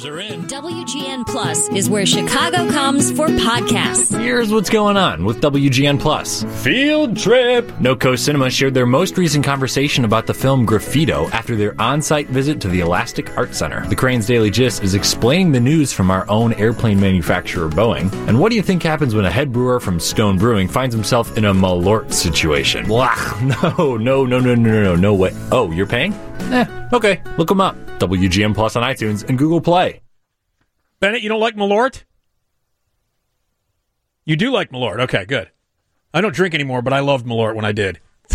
Are in. WGN Plus is where Chicago comes for podcasts. Here's what's going on with WGN Plus. Field trip! NoCo Cinema shared their most recent conversation about the film Graffito after their on-site visit to the Elastic Art Center. The Crane's Daily Gist is explaining the news from our own airplane manufacturer, Boeing. And what do you think happens when a head brewer from Stone Brewing finds himself in a Malort situation? Blah. No way. Oh, you're paying? Okay. Look them up. WGN Plus on iTunes and Google Play. Bennett, you don't like Malort? You do like Malort. Okay, good. I don't drink anymore, but I loved Malort when I did.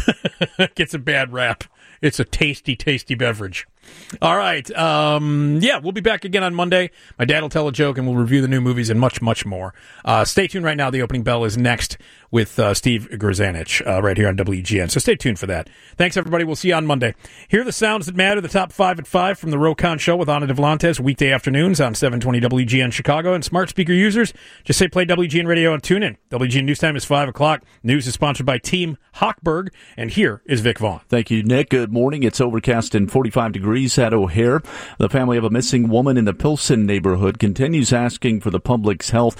It gets a bad rap. It's a tasty, tasty beverage. All right. We'll be back again on Monday. My dad will tell a joke, and we'll review the new movies and much, much more. Stay tuned right now. The opening bell is next with Steve Grzanich right here on WGN. So stay tuned for that. Thanks, everybody. We'll see you on Monday. Hear the sounds that matter, the top 5 at 5 from the Rocon Show with Ana Devlantes, weekday afternoons on 720 WGN Chicago. And smart speaker users, just say play WGN Radio and tune in. WGN News Time is 5 o'clock. News is sponsored by Team Hochberg. And here is Vic Vaughn. Thank you, Nick. Good morning. It's overcast and 45 degrees at O'Hare. The family of a missing woman in the Pilsen neighborhood continues asking for the public's help.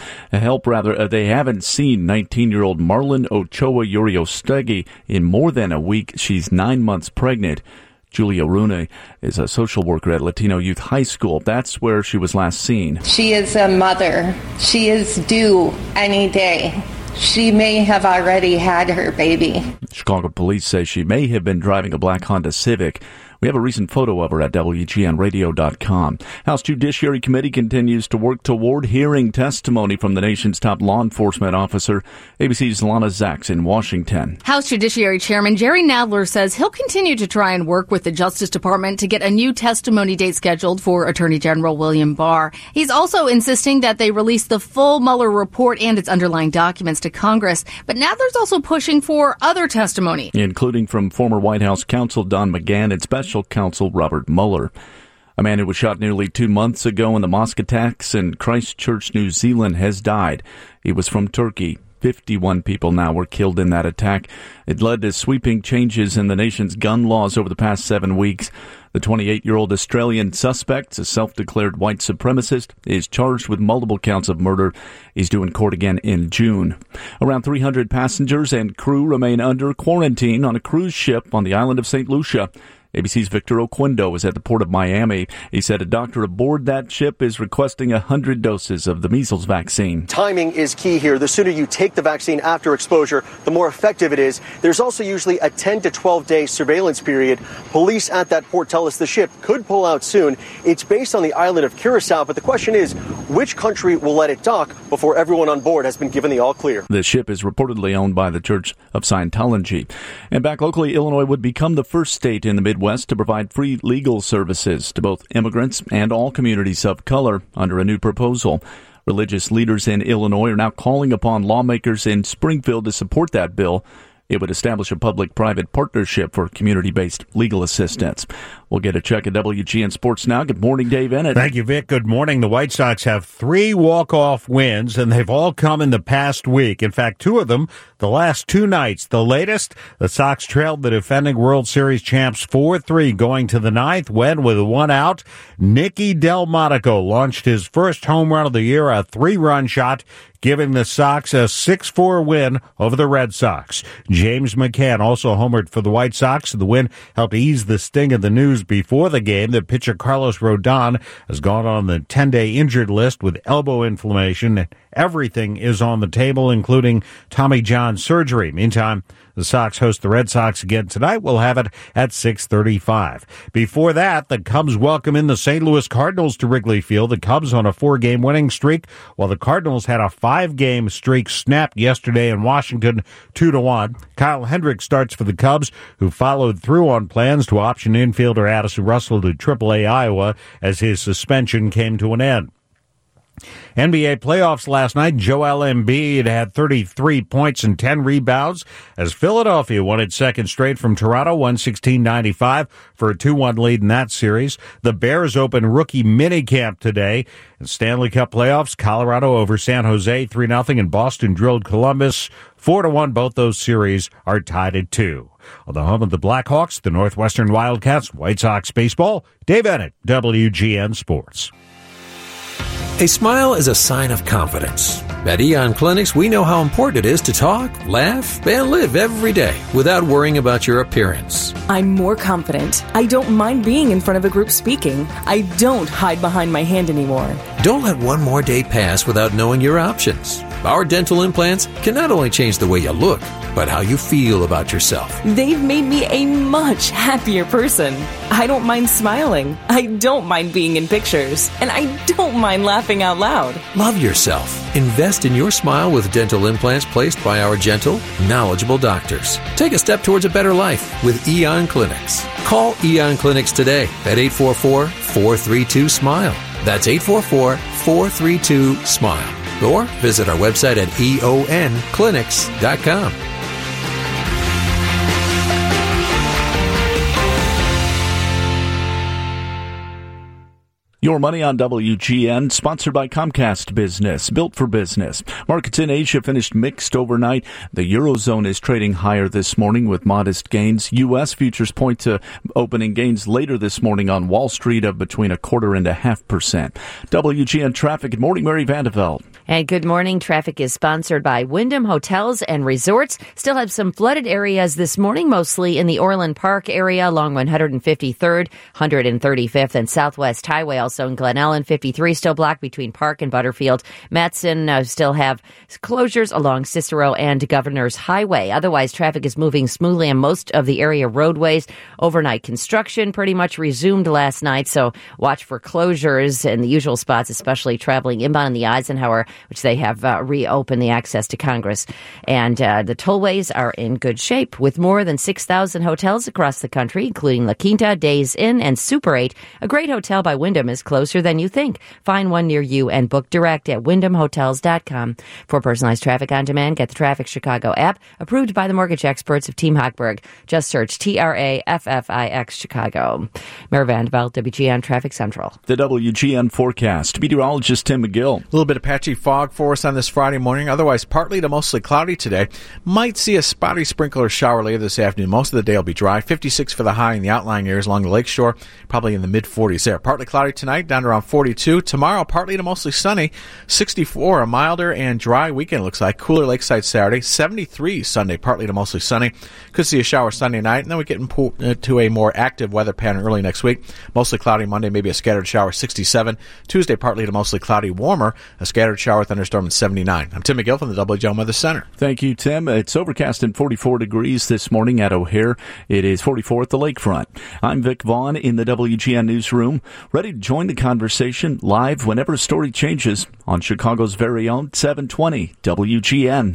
They haven't seen 19-year-old Marlon Ochoa Uriostegui in more than a week. She's 9 months pregnant. Julia Rune is a social worker at Latino Youth High School. That's where she was last seen. She is a mother. She is due any day. She may have already had her baby. Chicago police say she may have been driving a black Honda Civic. We have a recent photo of her at WGNradio.com. House Judiciary Committee continues to work toward hearing testimony from the nation's top law enforcement officer. ABC's Lana Zaks in Washington. House Judiciary Chairman Jerry Nadler says he'll continue to try and work with the Justice Department to get a new testimony date scheduled for Attorney General William Barr. He's also insisting that they release the full Mueller report and its underlying documents to Congress. But Nadler's also pushing for other testimony, including from former White House counsel Don McGahn and Special Counsel Robert Mueller. A man who was shot nearly 2 months ago in the mosque attacks in Christchurch, New Zealand, has died. He was from Turkey. 51 people now were killed in that attack. It led to sweeping changes in the nation's gun laws over the past 7 weeks. The 28-year-old Australian suspect, a self-declared white supremacist, is charged with multiple counts of murder. He's due in court again in June. Around 300 passengers and crew remain under quarantine on a cruise ship on the island of St. Lucia. ABC's Victor Oquendo was at the port of Miami. He said a doctor aboard that ship is requesting 100 doses of the measles vaccine. Timing is key here. The sooner you take the vaccine after exposure, the more effective it is. There's also usually a 10 to 12-day surveillance period. Police at that port tell us the ship could pull out soon. It's based on the island of Curacao, but the question is, which country will let it dock before everyone on board has been given the all clear? The ship is reportedly owned by the Church of Scientology. And back locally, Illinois would become the first state in the Midwest to provide free legal services to both immigrants and all communities of color under a new proposal. Religious leaders in Illinois are now calling upon lawmakers in Springfield to support that bill. It would establish a public-private partnership for community-based legal assistance. We'll get a check at WGN Sports now. Good morning, Dave Ennett. Thank you, Vic. Good morning. The White Sox have 3 walk-off wins, and they've all come in the past week. In fact, 2 of them the last 2 nights. The latest, the Sox trailed the defending World Series champs 4-3 going to the 9th, when with 1 out, Nicky Delmonico launched his first home run of the year, a 3-run shot, giving the Sox a 6-4 win over the Red Sox. James McCann also homered for the White Sox. The win helped ease the sting of the news before the game that pitcher Carlos Rodon has gone on the 10-day injured list with elbow inflammation. Everything is on the table, including Tommy John surgery. Meantime, the Sox host the Red Sox again tonight. We'll have it at 6:35. Before that, the Cubs welcome in the St. Louis Cardinals to Wrigley Field. The Cubs on a 4-game winning streak, while the Cardinals had a 5-game streak snapped yesterday in Washington, 2-1. Kyle Hendricks starts for the Cubs, who followed through on plans to option infielder Addison Russell to AAA Iowa as his suspension came to an end. NBA playoffs last night. Joel Embiid had 33 points and 10 rebounds as Philadelphia won its second straight from Toronto, 116-95 for a 2-1 lead in that series. The Bears open rookie minicamp today. In Stanley Cup playoffs, Colorado over San Jose 3-0, and Boston drilled Columbus 4-1. Both those series are tied at 2. On the home of the Blackhawks, the Northwestern Wildcats, White Sox baseball, Dave Ennett, WGN Sports. A smile is a sign of confidence. At Eon Clinics, we know how important it is to talk, laugh, and live every day without worrying about your appearance. I'm more confident. I don't mind being in front of a group speaking. I don't hide behind my hand anymore. Don't let one more day pass without knowing your options. Our dental implants can not only change the way you look, but how you feel about yourself. They've made me a much happier person. I don't mind smiling. I don't mind being in pictures. And I don't mind laughing out loud. Love yourself. Invest in your smile with dental implants placed by our gentle, knowledgeable doctors. Take a step towards a better life with Eon Clinics. Call Eon Clinics today at 844-432-SMILE. That's 844-432-SMILE. Or visit our website at eonclinics.com. Your Money on WGN, sponsored by Comcast Business, built for business. Markets in Asia finished mixed overnight. The Eurozone is trading higher this morning with modest gains. U.S. futures point to opening gains later this morning on Wall Street of between 0.25% and 0.5%. WGN traffic. Good morning, Mary Vandeveld. And good morning. Traffic is sponsored by Wyndham Hotels and Resorts. Still have some flooded areas this morning, mostly in the Orland Park area along 153rd, 135th, and Southwest Highway. Also in Glen Ellen, 53 still blocked between Park and Butterfield. Matson still have closures along Cicero and Governor's Highway. Otherwise, traffic is moving smoothly on most of the area roadways. Overnight construction pretty much resumed last night, so watch for closures in the usual spots, especially traveling inbound in the Eisenhower, which they have reopened the access to Congress. And the tollways are in good shape, with more than 6,000 hotels across the country, including La Quinta, Days Inn, and Super 8. A great hotel by Wyndham is closer than you think. Find one near you and book direct at wyndhamhotels.com. For personalized traffic on demand, get the Traffic Chicago app, approved by the mortgage experts of Team Hochberg. Just search TRAFFIX Chicago. Mary Vandeveld, WGN Traffic Central. The WGN forecast. Meteorologist Tim McGill. A little bit of patchy fog for us on this Friday morning. Otherwise, partly to mostly cloudy today. Might see a spotty sprinkle or shower later this afternoon. Most of the day will be dry. 56 for the high in the outlying areas along the lakeshore. Probably in the mid-40s there. Partly cloudy tonight, down to around 42. Tomorrow, partly to mostly sunny. 64, a milder and dry weekend looks like. Cooler lakeside Saturday. 73 Sunday, partly to mostly sunny. Could see a shower Sunday night, and then we get into a more active weather pattern early next week. Mostly cloudy Monday, maybe a scattered shower, 67. Tuesday, partly to mostly cloudy, warmer. A scattered shower thunderstorm at 79. I'm Tim McGill from the WGN Weather Center. Thank you, Tim. It's overcast and 44 degrees this morning at O'Hare. It is 44 at the lakefront. I'm Vic Vaughn in the WGN newsroom, ready to join the conversation live whenever a story changes on Chicago's very own 720 WGN.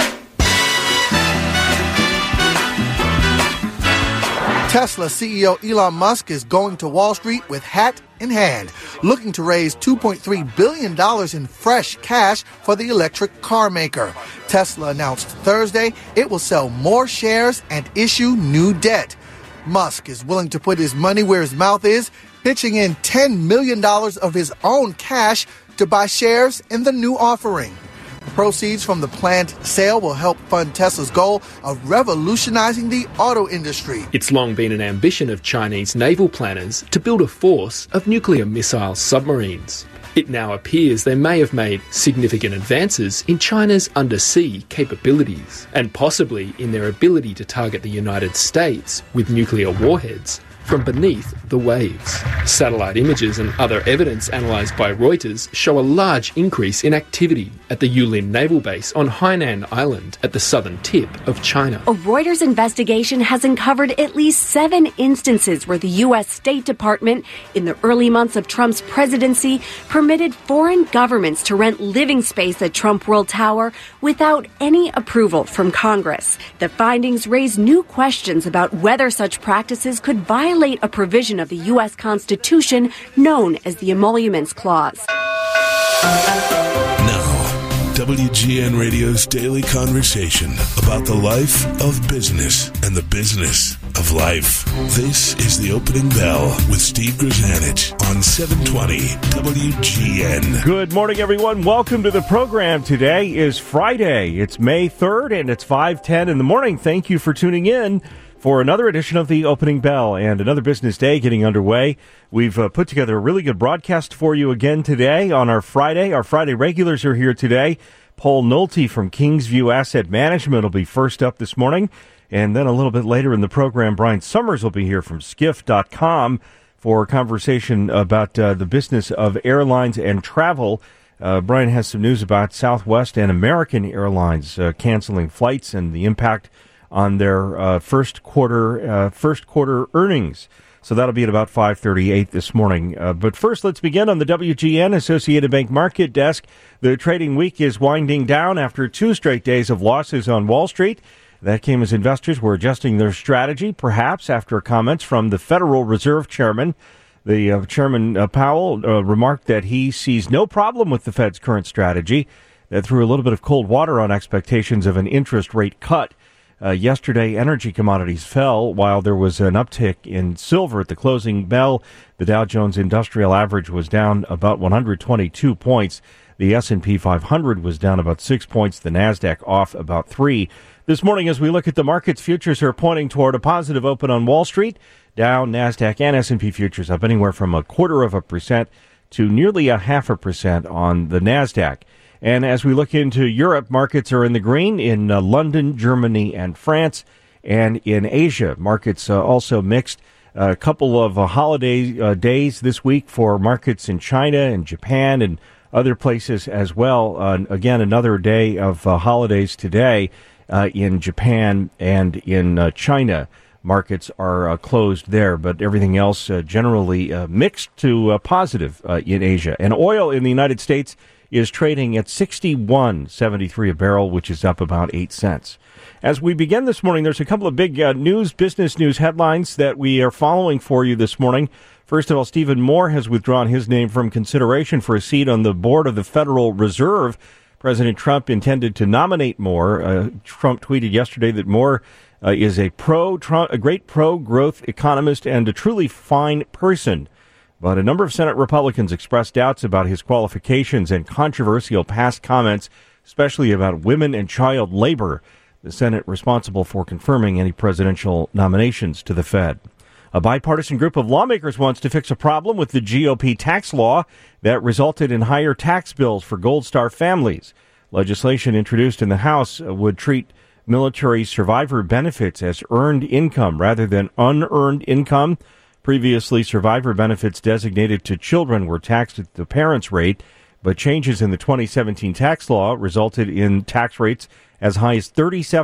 Tesla CEO Elon Musk is going to Wall Street with hat in hand, looking to raise $2.3 billion in fresh cash for the electric car maker. Tesla announced Thursday it will sell more shares and issue new debt. Musk is willing to put his money where his mouth is, pitching in $10 million of his own cash to buy shares in the new offering. Proceeds from the planned sale will help fund Tesla's goal of revolutionizing the auto industry. It's long been an ambition of Chinese naval planners to build a force of nuclear missile submarines. It now appears they may have made significant advances in China's undersea capabilities, and possibly in their ability to target the United States with nuclear warheads from beneath the waves. Satellite images and other evidence analysed by Reuters show a large increase in activity at the Yulin Naval Base on Hainan Island at the southern tip of China. A Reuters investigation has uncovered at least 7 instances where the U.S. State Department, in the early months of Trump's presidency, permitted foreign governments to rent living space at Trump World Tower without any approval from Congress. The findings raise new questions about whether such practices could violate a provision of the U.S. Constitution known as the Emoluments Clause. Now, WGN Radio's daily conversation about the life of business and the business of life. This is The Opening Bell with Steve Grzanich on 720 WGN. Good morning, everyone. Welcome to the program. Today is Friday. It's May 3rd, and it's 5:10 in the morning. Thank you for tuning in. for another edition of the Opening Bell and another business day getting underway. We've put together a really good broadcast for you again today on our Friday. Our Friday regulars are here today. Paul Nolte from Kingsview Asset Management will be first up this morning. And then a little bit later in the program, Brian Summers will be here from Skift.com for a conversation about the business of airlines and travel. Brian has some news about Southwest and American Airlines canceling flights and the impact on their first quarter earnings. So that'll be at about 5:38 this morning. But first, let's begin on the WGN Associated Bank Market Desk. The trading week is winding down after 2 straight days of losses on Wall Street. That came as investors were adjusting their strategy, perhaps after comments from the Federal Reserve Chairman. The Chairman Powell remarked that he sees no problem with the Fed's current strategy. That threw a little bit of cold water on expectations of an interest rate cut. Yesterday, energy commodities fell while there was an uptick in silver at the closing bell. The Dow Jones Industrial Average was down about 122 points. The S&P 500 was down about 6 points. The NASDAQ off about 3. This morning, as we look at the markets, futures are pointing toward a positive open on Wall Street. Dow, NASDAQ, and S&P futures up anywhere from 0.25% to nearly 0.5% on the NASDAQ. And as we look into Europe, markets are in the green in London, Germany, and France. And in Asia, markets also mixed. A couple of holiday days this week for markets in China and Japan and other places as well. Again, another day of holidays today in Japan and in China. Markets are closed there, but everything else generally mixed to positive in Asia. And oil in the United States is trading at $61.73 a barrel, which is up about 8 cents. As we begin this morning, there's a couple of big business news headlines that we are following for you this morning. First of all, Stephen Moore has withdrawn his name from consideration for a seat on the board of the Federal Reserve. President Trump intended to nominate Moore. Trump tweeted yesterday that Moore is a great pro-growth economist and a truly fine person. But a number of Senate Republicans expressed doubts about his qualifications and controversial past comments, especially about women and child labor. The Senate responsible for confirming any presidential nominations to the Fed. A bipartisan group of lawmakers wants to fix a problem with the GOP tax law that resulted in higher tax bills for Gold Star families. Legislation introduced in the House would treat military survivor benefits as earned income rather than unearned income. Previously, survivor benefits designated to children were taxed at the parents' rate, but changes in the 2017 tax law resulted in tax rates as high as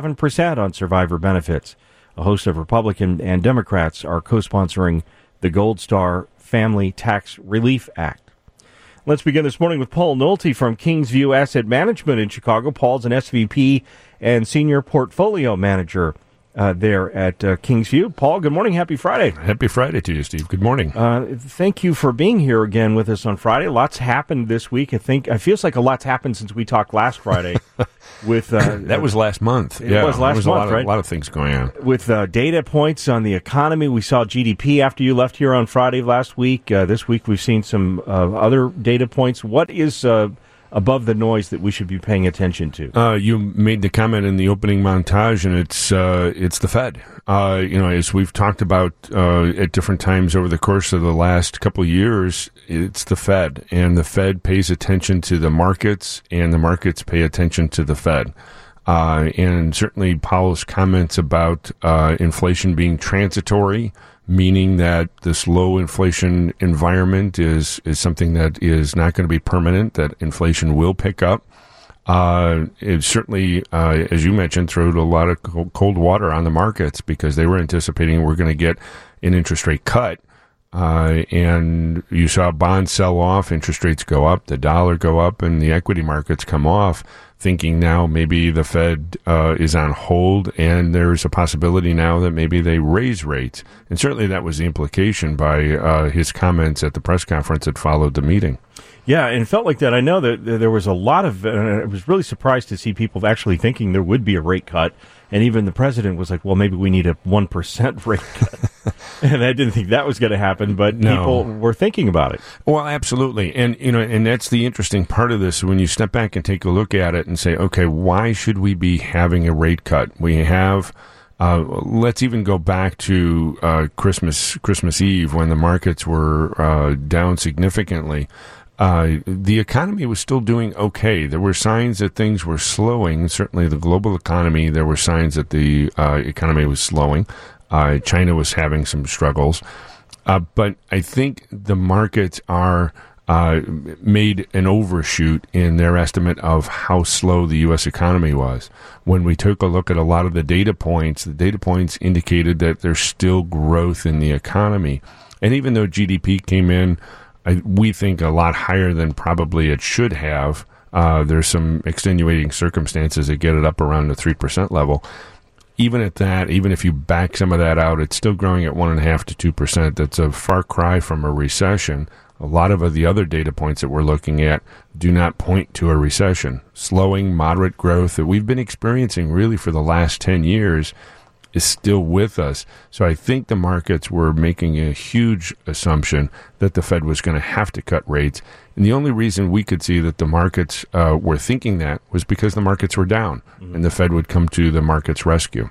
37% on survivor benefits. A host of Republican and Democrats are co-sponsoring the Gold Star Family Tax Relief Act. Let's begin this morning with Paul Nolte from Kingsview Asset Management in Chicago. Paul's an SVP and Senior Portfolio Manager there at Kingsview. Paul, good morning. Happy Friday. Happy Friday to you, Steve. Good morning. Thank you for being here again with us on Friday. Lots happened this week. It feels like a lot's happened since we talked last Friday. With that was last month. It was last month, right? A lot of things going on. With data points on the economy, we saw GDP after you left here on Friday last week. This week we've seen some other data points. What is above the noise that we should be paying attention to? You made the comment in the opening montage, and it's the Fed. As we've talked about at different times over the course of the last couple of years, it's the Fed, and the Fed pays attention to the markets, and the markets pay attention to the Fed. And certainly Powell's comments about inflation being transitory, meaning that this low inflation environment is something that is not going to be permanent, that inflation will pick up. It certainly, as you mentioned, threw a lot of cold water on the markets because they were anticipating we're going to get an interest rate cut. And you saw bonds sell off, interest rates go up, the dollar go up, and the equity markets come off, thinking now maybe the Fed is on hold, and there's a possibility now that maybe they raise rates. And certainly that was the implication by his comments at the press conference that followed the meeting. Yeah, and it felt like that. I know that there was a lot of, I was really surprised to see people actually thinking there would be a rate cut. And even the president was like, well, maybe we need a 1% rate cut. And I didn't think that was going to happen, but people were thinking about it. Well, absolutely. And, and that's the interesting part of this. When you step back and take a look at it and say, okay, why should we be having a rate cut? We have Let's even go back to Christmas Eve when the markets were down significantly. The economy was still doing okay. There were signs that things were slowing. Certainly the global economy, there were signs that the economy was slowing. China was having some struggles. But I think the markets are made an overshoot in their estimate of how slow the U.S. economy was. When we took a look at a lot of the data points indicated that there's still growth in the economy. And even though GDP came in, we think a lot higher than probably it should have, there's some extenuating circumstances that get it up around the 3% level. Even at that, even if you back some of that out, it's still growing at 1.5% to 2%. That's a far cry from a recession. A lot of the other data points that we're looking at do not point to a recession. Slowing, moderate growth that we've been experiencing really for the last 10 years is still with us. So I think the markets were making a huge assumption that the Fed was going to have to cut rates. And the only reason we could see that the markets were thinking that was because the markets were down, and the Fed would come to the market's rescue.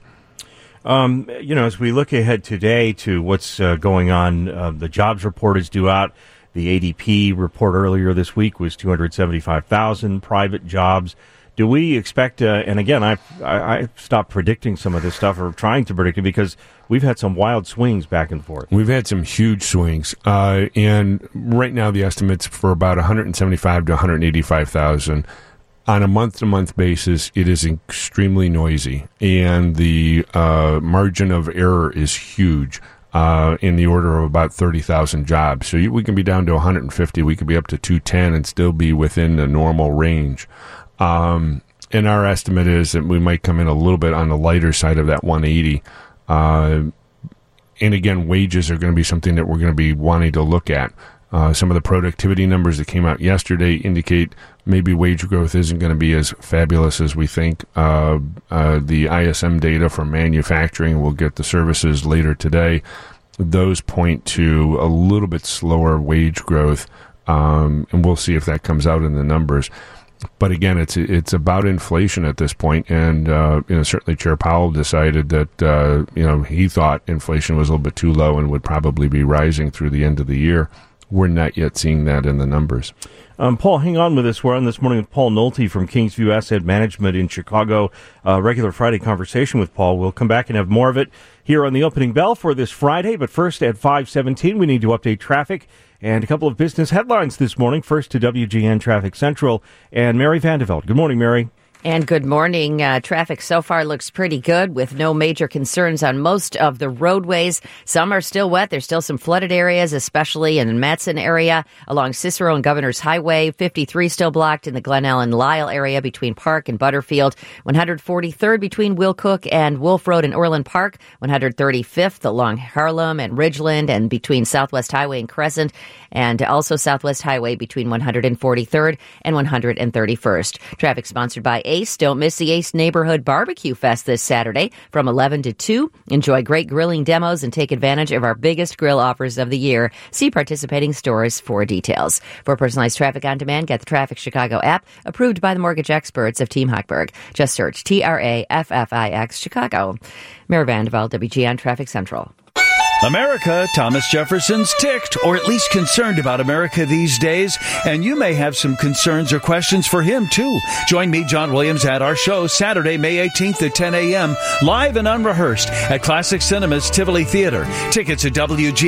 As we look ahead today to what's going on, the jobs report is due out. The ADP report earlier this week was 275,000 private jobs. Do we expect, and again, I stopped predicting some of this stuff, or trying to predict it, because we've had some wild swings back and forth. We've had some huge swings. And right now the estimate's for about 175 to 185,000. On a month-to-month basis, it is extremely noisy, and the margin of error is huge. In the order of about 30,000 jobs. So we can be down to 150. We could be up to 210 and still be within the normal range. And our estimate is that we might come in a little bit on the lighter side of that 180. And again, wages are going to be something that we're going to be wanting to look at. Some of the productivity numbers that came out yesterday indicate maybe wage growth isn't going to be as fabulous as we think. The ISM data from manufacturing, we'll get the services later today. Those point to a little bit slower wage growth, and we'll see if that comes out in the numbers. But again, it's about inflation at this point, and certainly Chair Powell decided that he thought inflation was a little bit too low and would probably be rising through the end of the year. We're not yet seeing that in the numbers. Paul, hang on with us. We're on this morning with Paul Nolte from Kingsview Asset Management in Chicago. Regular Friday conversation with Paul. We'll come back and have more of it here on the opening bell for this Friday. But first, at 5:17, we need to update traffic and a couple of business headlines this morning. First to WGN Traffic Central and Mary Vandeveld. Good morning, Mary. And good morning. Traffic so far looks pretty good with no major concerns on most of the roadways. Some are still wet. There's still some flooded areas, especially in the Matson area along Cicero and Governor's Highway. 53 still blocked in the Glen Ellen Lyle area between Park and Butterfield. 143rd between Willcook and Wolf Road and Orland Park. 135th along Harlem and Ridgeland and between Southwest Highway and Crescent. And also Southwest Highway between 143rd and 131st. Traffic sponsored by Ace. Don't miss the Ace Neighborhood Barbecue Fest this Saturday from 11 to 2. Enjoy great grilling demos and take advantage of our biggest grill offers of the year. See participating stores for details. For personalized traffic on demand, get the Traffic Chicago app, approved by the mortgage experts of Team Hochberg. Just search TRAFFIX Chicago. Mary Vandeveld, WGN Traffic Central. America, Thomas Jefferson's ticked, or at least concerned about America these days, and you may have some concerns or questions for him, too. Join me, John Williams, at our show Saturday, May 18th at 10 a.m., live and unrehearsed at Classic Cinemas Tivoli Theater. Tickets at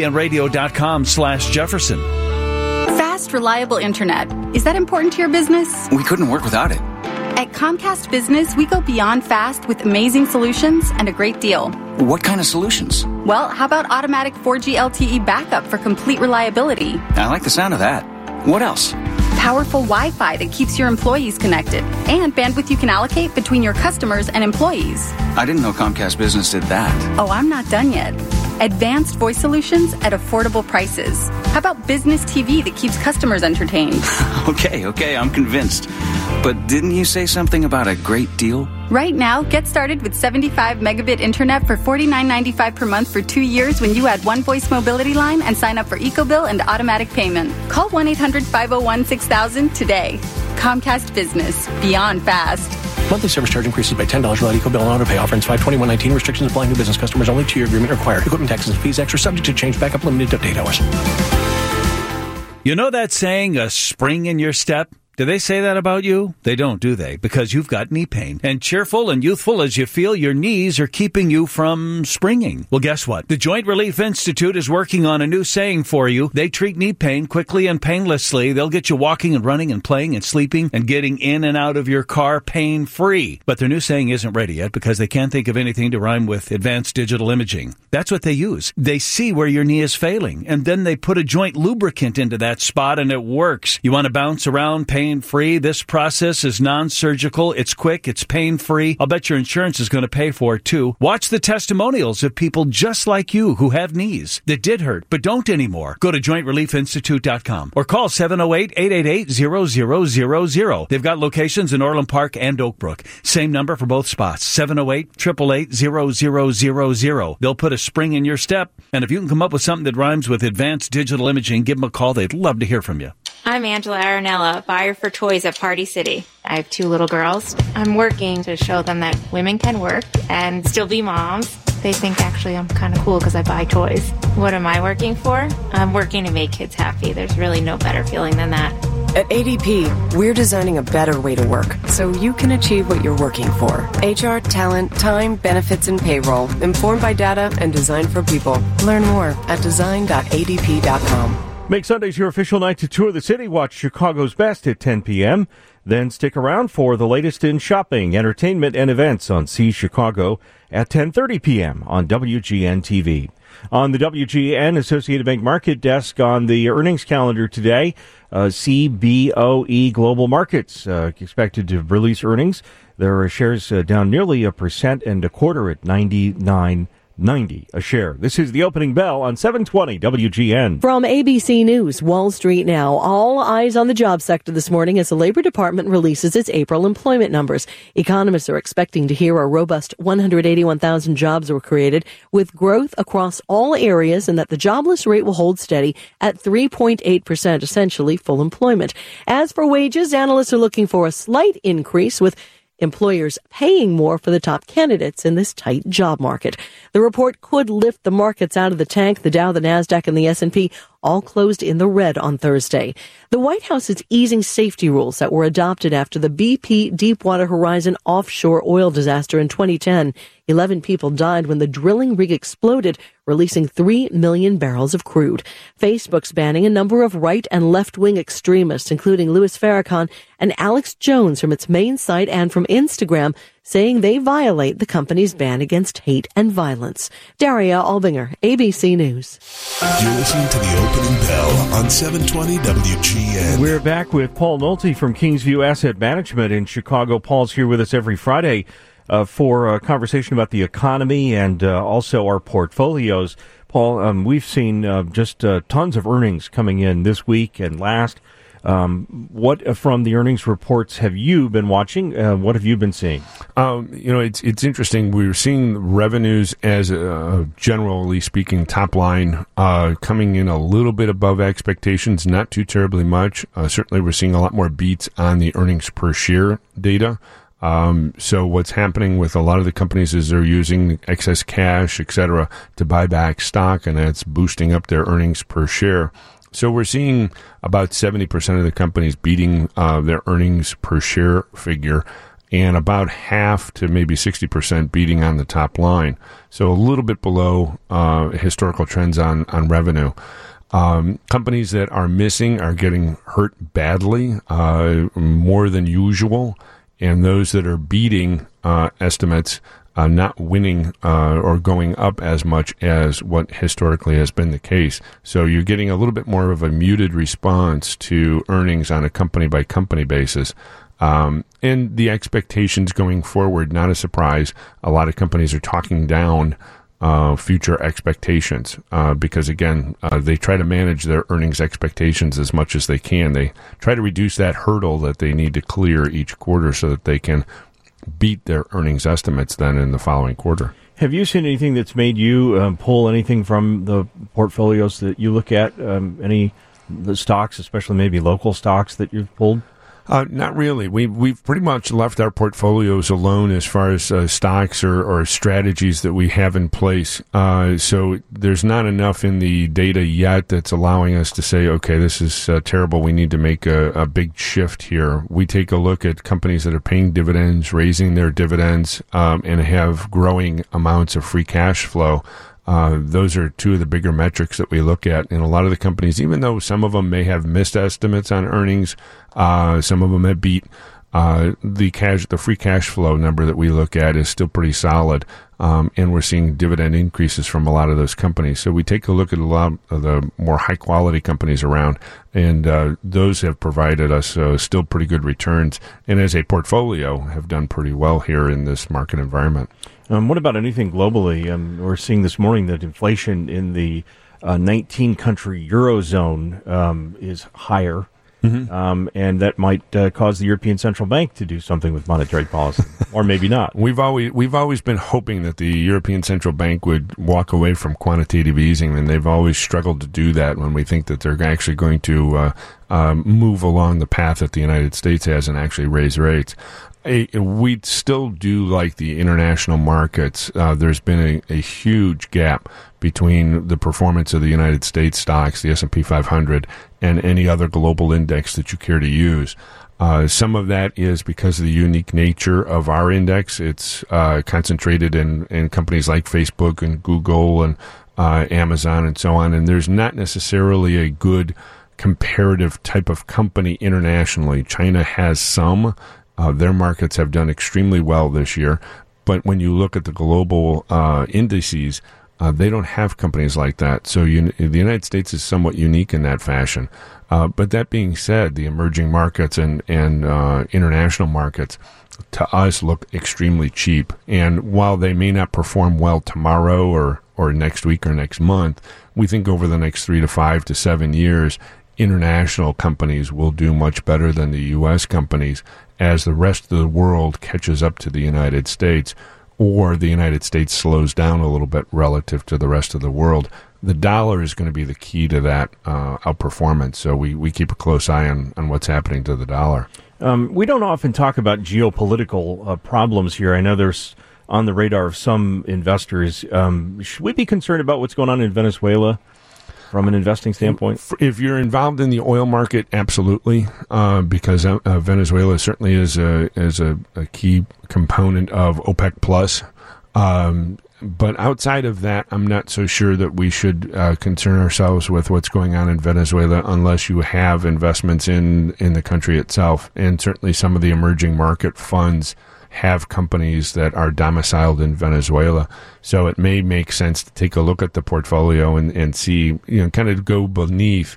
WGNradio.com/Jefferson. Fast, reliable internet. Is that important to your business? We couldn't work without it. At Comcast Business, we go beyond fast with amazing solutions and a great deal. What kind of solutions? Well, how about automatic 4G LTE backup for complete reliability? I like the sound of that. What else? Powerful Wi-Fi that keeps your employees connected, and bandwidth you can allocate between your customers and employees. I didn't know Comcast Business did that. Oh, I'm not done yet. Advanced voice solutions at affordable prices. How about business TV that keeps customers entertained? Okay, I'm convinced. But didn't you say something about a great deal? Right now, get started with 75 megabit internet for $49.95 per month for 2 years when you add one voice mobility line and sign up for EcoBill and automatic payment. Call 1-800-501-6000 today. Comcast Business. Beyond fast. Monthly service charge increases by $10 without EcoBill and auto pay. Offer ends 5/21/19. Restrictions apply. New business customers only. 2-year agreement required. Equipment taxes and fees extra. Subject to change. Backup limited to update hours. You know that saying, a spring in your step? Do they say that about you? They don't, do they? Because you've got knee pain. And cheerful and youthful as you feel, your knees are keeping you from springing. Well, guess what? The Joint Relief Institute is working on a new saying for you. They treat knee pain quickly and painlessly. They'll get you walking and running and playing and sleeping and getting in and out of your car pain-free. But their new saying isn't ready yet because they can't think of anything to rhyme with advanced digital imaging. That's what they use. They see where your knee is failing, and then they put a joint lubricant into that spot, and it works. You want to bounce around pain-free? This process is non-surgical. It's quick. It's pain-free. I'll bet your insurance is going to pay for it, too. Watch the testimonials of people just like you who have knees that did hurt but don't anymore. Go to jointreliefinstitute.com or call 708-888-0000. They've got locations in Orland Park and Oak Brook. Same number for both spots, 708-888-0000. They'll put a spring in your step, and if you can come up with something that rhymes with advanced digital imaging, give them a call. They'd love to hear from you. I'm Angela Aranella, buyer for toys at Party City. I have 2 little girls. I'm working to show them that women can work and still be moms. They think actually I'm kind of cool because I buy toys. What am I working for? I'm working to make kids happy. There's really no better feeling than that. At ADP, we're designing a better way to work so you can achieve what you're working for. HR, talent, time, benefits, and payroll. Informed by data and designed for people. Learn more at design.adp.com. Make Sundays your official night to tour the city. Watch Chicago's Best at 10 p.m. Then stick around for the latest in shopping, entertainment, and events on See Chicago at 10:30 p.m. on WGN TV. On the WGN Associated Bank Market Desk on the earnings calendar today, CBOE Global Markets expected to release earnings. There are shares down nearly 1.25% at 99.90 a share. This is the opening bell on 720 WGN. From ABC News, Wall Street Now. All eyes on the job sector this morning as the Labor Department releases its April employment numbers. Economists are expecting to hear a robust 181,000 jobs were created with growth across all areas and that the jobless rate will hold steady at 3.8%, essentially full employment. As for wages, analysts are looking for a slight increase with employers paying more for the top candidates in this tight job market. The report could lift the markets out of the tank. The Dow, the Nasdaq, and the S&P all closed in the red on Thursday. The White House is easing safety rules that were adopted after the BP Deepwater Horizon offshore oil disaster in 2010. 11 people died when the drilling rig exploded, releasing 3 million barrels of crude. Facebook's banning a number of right and left-wing extremists, including Louis Farrakhan and Alex Jones from its main site and from Instagram, saying they violate the company's ban against hate and violence. Daria Albinger, ABC News. You're listening to the opening bell on 720 WGN. We're back with Paul Nolte from Kingsview Asset Management in Chicago. Paul's here with us every Friday for a conversation about the economy and also our portfolios. Paul, we've seen just tons of earnings coming in this week and last. What from the earnings reports have you been watching? What have you been seeing? It's interesting. We're seeing revenues as generally speaking, top line coming in a little bit above expectations, not too terribly much. Certainly, we're seeing a lot more beats on the earnings per share data. So what's happening with a lot of the companies is they're using excess cash, et cetera, to buy back stock, and that's boosting up their earnings per share. So we're seeing about 70% of the companies beating their earnings per share figure, and about half to maybe 60% beating on the top line. So a little bit below historical trends on revenue. Companies that are missing are getting hurt badly, more than usual, and those that are beating estimates not winning or going up as much as what historically has been the case. So you're getting a little bit more of a muted response to earnings on a company-by-company basis. And the expectations going forward, not a surprise, a lot of companies are talking down future expectations because, again, they try to manage their earnings expectations as much as they can. They try to reduce that hurdle that they need to clear each quarter so that they can beat their earnings estimates then in the following quarter. Have you seen anything that's made you pull anything from the portfolios that you look at? Any the stocks, especially maybe local stocks that you've pulled? Not really. We've pretty much left our portfolios alone as far as stocks or strategies that we have in place. So there's not enough in the data yet that's allowing us to say, okay, this is terrible. We need to make a big shift here. We take a look at companies that are paying dividends, raising their dividends, and have growing amounts of free cash flow. Those are two of the bigger metrics that we look at. And a lot of the companies, even though some of them may have missed estimates on earnings, some of them have beat, the free cash flow number that we look at is still pretty solid. And we're seeing dividend increases from a lot of those companies. So we take a look at a lot of the more high quality companies around, and those have provided us still pretty good returns. And as a portfolio, have done pretty well here in this market environment. What about anything globally? We're seeing this morning that inflation in the 19-country Eurozone is higher, and that might cause the European Central Bank to do something with monetary policy, or maybe not. We've always been hoping that the European Central Bank would walk away from quantitative easing, and they've always struggled to do that when we think that they're actually going to move along the path that the United States has and actually raise rates. We still do like the international markets. There's been a huge gap between the performance of the United States stocks, the S&P 500, and any other global index that you care to use. Some of that is because of the unique nature of our index. It's concentrated in companies like Facebook and Google and Amazon and so on, and there's not necessarily a good comparative type of company internationally. China has some. Their markets have done extremely well this year, but when you look at the global indices, they don't have companies like that. So the United States is somewhat unique in that fashion. But that being said, the emerging markets and international markets, to us, look extremely cheap. And while they may not perform well tomorrow or next week or next month, we think over the next 3 to 5 to 7 years, international companies will do much better than the U.S. companies as the rest of the world catches up to the United States, or the United States slows down a little bit relative to the rest of the world. The dollar is going to be the key to that outperformance, so we keep a close eye on what's happening to the dollar. We don't often talk about geopolitical problems here. I know there's on the radar of some investors. Should we be concerned about what's going on in Venezuela from an investing standpoint? If you're involved in the oil market, absolutely, because Venezuela certainly is a key component of OPEC Plus. But outside of that, I'm not so sure that we should concern ourselves with what's going on in Venezuela unless you have investments in the country itself. And certainly some of the emerging market funds have companies that are domiciled in Venezuela. So it may make sense to take a look at the portfolio and see, kind of go beneath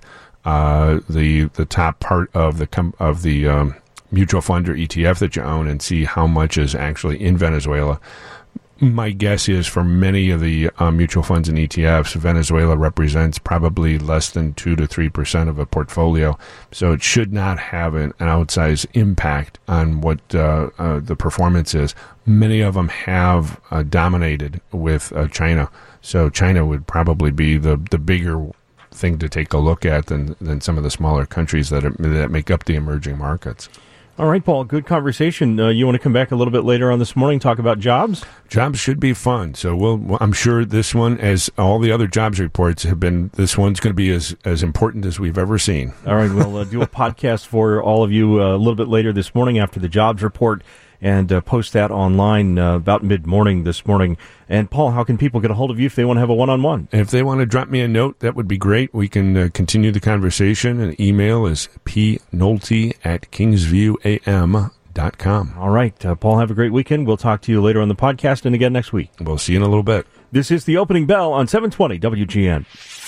the top part of the mutual fund or ETF that you own and see how much is actually in Venezuela. My guess is for many of the mutual funds and ETFs, Venezuela represents probably less than 2 to 3% of a portfolio. So it should not have an outsized impact on what the performance is. Many of them have dominated with China. So China would probably be the bigger thing to take a look at than some of the smaller countries that make up the emerging markets. All right, Paul, good conversation. You want to come back a little bit later on this morning, talk about jobs? Jobs should be fun. So I'm sure this one, as all the other jobs reports have been, this one's going to be as important as we've ever seen. All right, we'll do a podcast for all of you a little bit later this morning after the jobs report, and post that online about mid-morning this morning. And, Paul, how can people get a hold of you if they want to have a one-on-one? If they want to drop me a note, that would be great. We can continue the conversation. An email is pnolte@kingsviewam.com. All right. Paul, have a great weekend. We'll talk to you later on the podcast and again next week. We'll see you in a little bit. This is the opening bell on 720 WGN.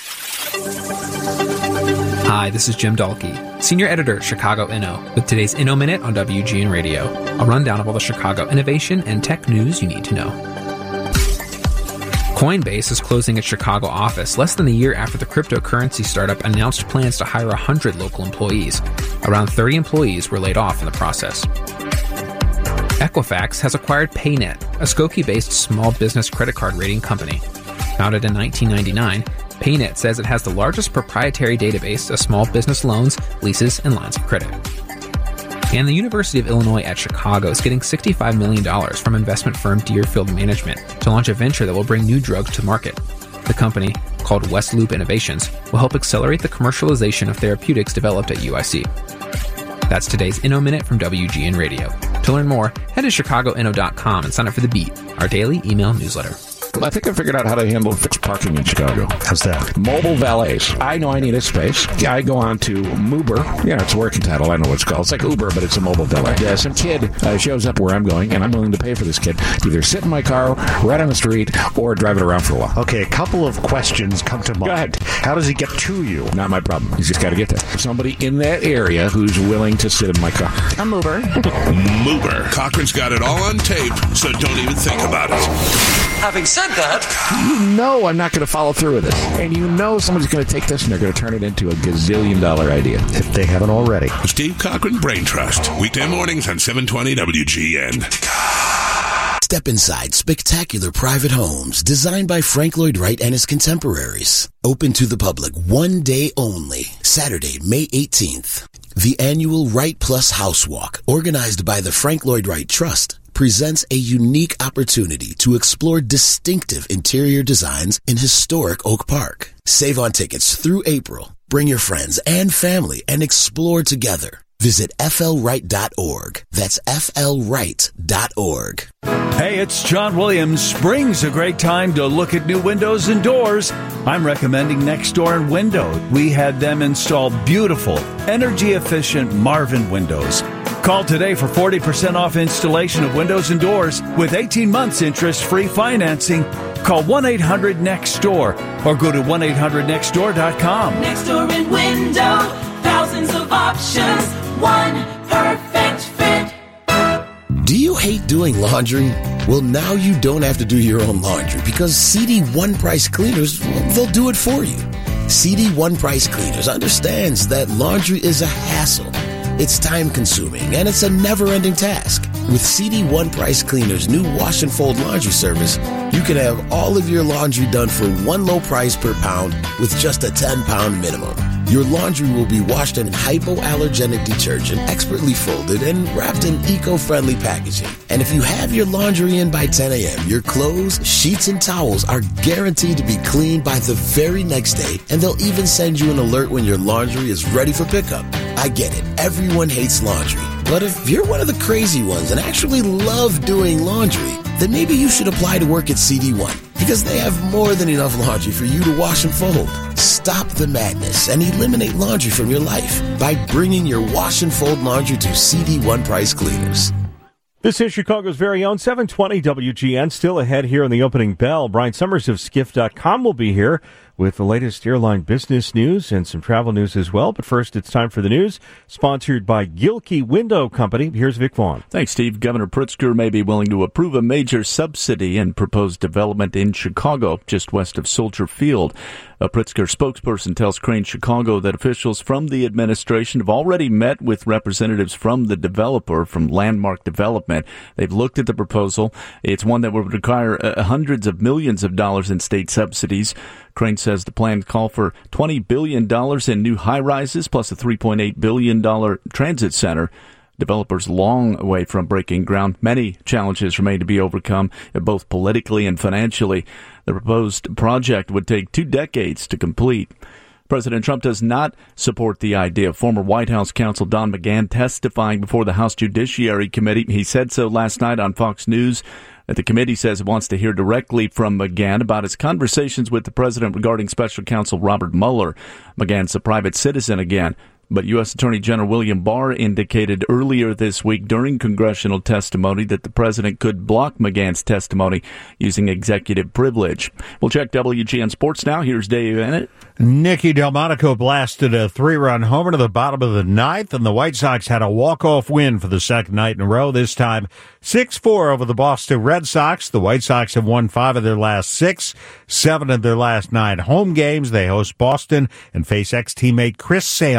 Hi, this is Jim Dahlke, Senior Editor at Chicago Inno, with today's Inno Minute on WGN Radio, a rundown of all the Chicago innovation and tech news you need to know. Coinbase is closing its Chicago office less than a year after the cryptocurrency startup announced plans to hire 100 local employees. Around 30 employees were laid off in the process. Equifax has acquired PayNet, a Skokie-based small business credit card rating company. Founded in 1999, PayNet says it has the largest proprietary database of small business loans, leases, and lines of credit. And the University of Illinois at Chicago is getting $65 million from investment firm Deerfield Management to launch a venture that will bring new drugs to market. The company, called West Loop Innovations, will help accelerate the commercialization of therapeutics developed at UIC. That's today's InnoMinute from WGN Radio. To learn more, head to chicagoinno.com and sign up for The Beat, our daily email newsletter. I think I figured out how to handle fixed parking in Chicago. How's that? Mobile valets. I know I need a space. Yeah, I go on to Moober. Yeah, it's a working title. I know what it's called. It's like Uber, but it's a mobile valet. Some kid shows up where I'm going, and I'm willing to pay for this kid to either sit in my car right on the street or drive it around for a while. Okay, a couple of questions come to mind. Go ahead. How does he get to you? Not my problem. He's just got to get there. Somebody in that area who's willing to sit in my car. A Moober. Moober. Cochran's got it all on tape, so don't even think about it. Having said that, you know I'm not going to follow through with it. And you know somebody's going to take this and they're going to turn it into a gazillion-dollar idea. If they haven't already. Steve Cochran Brain Trust. Weekday mornings on 720 WGN. Step inside spectacular private homes designed by Frank Lloyd Wright and his contemporaries. Open to the public one day only, Saturday, May 18th. The annual Wright Plus House Walk, organized by the Frank Lloyd Wright Trust, presents a unique opportunity to explore distinctive interior designs in historic Oak Park. Save on tickets through April. Bring your friends and family and explore together. Visit flwright.org. That's flwright.org. Hey, it's John Williams. Spring's a great time to look at new windows and doors. I'm recommending Nextdoor and Window. We had them install beautiful, energy-efficient Marvin windows. Call today for 40% off installation of windows and doors with 18 months interest-free financing. Call 1-800-NEXT-DOOR or go to 1-800-NEXTDOOR.com. Nextdoor and Window, thousands of options, one perfect fit. Do you hate doing laundry? Well, now you don't have to do your own laundry because CD One Price Cleaners, they'll do it for you. CD One Price Cleaners understands that laundry is a hassle. It's time-consuming, and it's a never-ending task. With CD One Price Cleaners' new wash and fold laundry service, you can have all of your laundry done for one low price per pound with just a 10-pound minimum. Your laundry will be washed in hypoallergenic detergent, expertly folded, and wrapped in eco-friendly packaging. And if you have your laundry in by 10 a.m., your clothes, sheets, and towels are guaranteed to be cleaned by the very next day, and they'll even send you an alert when your laundry is ready for pickup. I get it. Everyone hates laundry. But if you're one of the crazy ones and actually love doing laundry, then maybe you should apply to work at CD1 because they have more than enough laundry for you to wash and fold. Stop the madness and eliminate laundry from your life by bringing your wash and fold laundry to CD1 Price Cleaners. This is Chicago's very own 720 WGN. Still ahead here on the opening bell. Brian Summers of Skift.com will be here with the latest airline business news and some travel news as well. But first, it's time for the news, sponsored by Gilkey Window Company. Here's Vic Vaughn. Thanks, Steve. Governor Pritzker may be willing to approve a major subsidy and proposed development in Chicago, just west of Soldier Field. A Pritzker spokesperson tells Crane Chicago that officials from the administration have already met with representatives from the developer, from Landmark Development. They've looked at the proposal. It's one that would require hundreds of millions of dollars in state subsidies. Crane says the plans call for $20 billion in new high-rises plus a $3.8 billion transit center. Developers long away from breaking ground. Many challenges remain to be overcome, both politically and financially. The proposed project would take 2 decades to complete. President Trump does not support the idea of former White House counsel Don McGahn testifying before the House Judiciary Committee. He said so last night on Fox News. The committee says it wants to hear directly from McGahn about his conversations with the president regarding special counsel Robert Mueller. McGahn's a private citizen again. But U.S. Attorney General William Barr indicated earlier this week during congressional testimony that the president could block McGahn's testimony using executive privilege. We'll check WGN Sports now. Here's Dave Bennett. Nicky Delmonico blasted a 3-run homer to the bottom of the ninth, and the White Sox had a walk-off win for the second night in a row, this time 6-4 over the Boston Red Sox. The White Sox have won 5 of their last 6, 7 of their last 9 home games. They host Boston and face ex-teammate Chris Sale tonight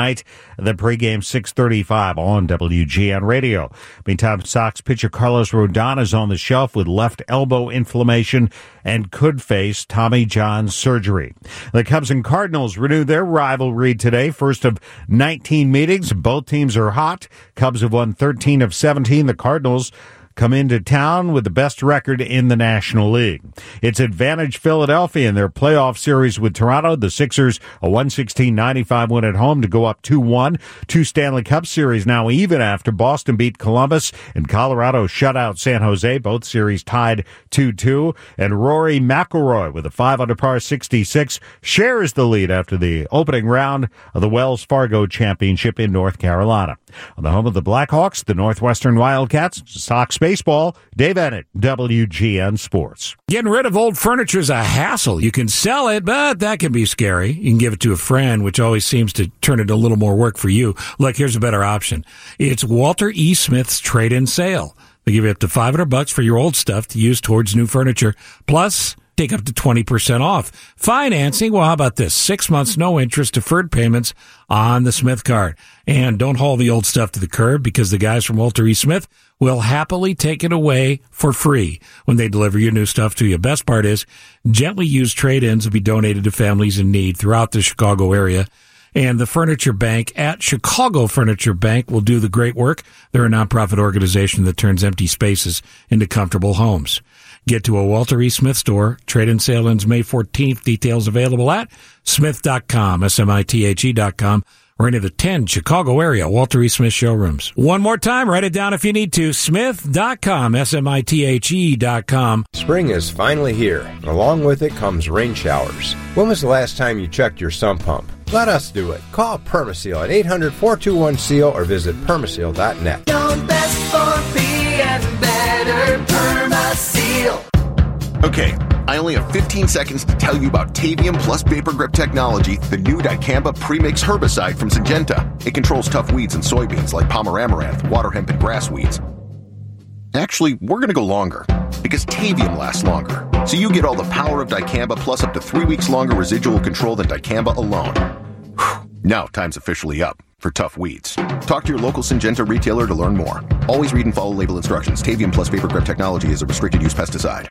tonight. The pregame 6:35 on WGN Radio. Meantime, Sox pitcher Carlos Rodon is on the shelf with left elbow inflammation and could face Tommy John surgery. The Cubs and Cardinals renew their rivalry today. First of 19 meetings. Both teams are hot. Cubs have won 13 of 17. The Cardinals come into town with the best record in the National League. It's advantage Philadelphia in their playoff series with Toronto. The Sixers, a 116-95 win at home to go up 2-1. Two Stanley Cup series now even after Boston beat Columbus and Colorado shut out San Jose. Both series tied 2-2. And Rory McIlroy with a 5 under par 66 shares the lead after the opening round of the Wells Fargo Championship in North Carolina. On the home of the Blackhawks, the Northwestern Wildcats, Sox baseball, Dave Ennett, WGN Sports. Getting rid of old furniture is a hassle. You can sell it, but that can be scary. You can give it to a friend, which always seems to turn into a little more work for you. Look, here's a better option. It's Walter E. Smith's trade-in sale. They give you up to $500 for your old stuff to use towards new furniture. Plus, take up to 20% off. Financing, well, how about this? 6 months, no interest, deferred payments on the Smith card. And don't haul the old stuff to the curb because the guys from Walter E. Smith will happily take it away for free when they deliver your new stuff to you. Best part is, gently used trade-ins will be donated to families in need throughout the Chicago area. And the Furniture Bank at Chicago Furniture Bank will do the great work. They're a nonprofit organization that turns empty spaces into comfortable homes. Get to a Walter E. Smith store. Trade-in sale ends May 14th. Details available at smith.com, SMITHE.com, or any of the 10 Chicago area Walter E. Smith showrooms. One more time, write it down if you need to. Smith.com, SMITHE.com. Spring is finally here, and along with it comes rain showers. When was the last time you checked your sump pump? Let us do it. Call Permaseal at 800-421-SEAL or visit permaseal.net. Known best for being better, Permaseal. Okay, I only have 15 seconds to tell you about Tavium Plus Vapor Grip Technology, the new dicamba premix herbicide from Syngenta. It controls tough weeds in soybeans like palmer amaranth, water hemp, and grass weeds. Actually, we're going to go longer because Tavium lasts longer. So you get all the power of dicamba plus up to 3 weeks longer residual control than dicamba alone. Whew. Now time's officially up for tough weeds. Talk to your local Syngenta retailer to learn more. Always read and follow label instructions. Tavium Plus Vapor Grip Technology is a restricted use pesticide.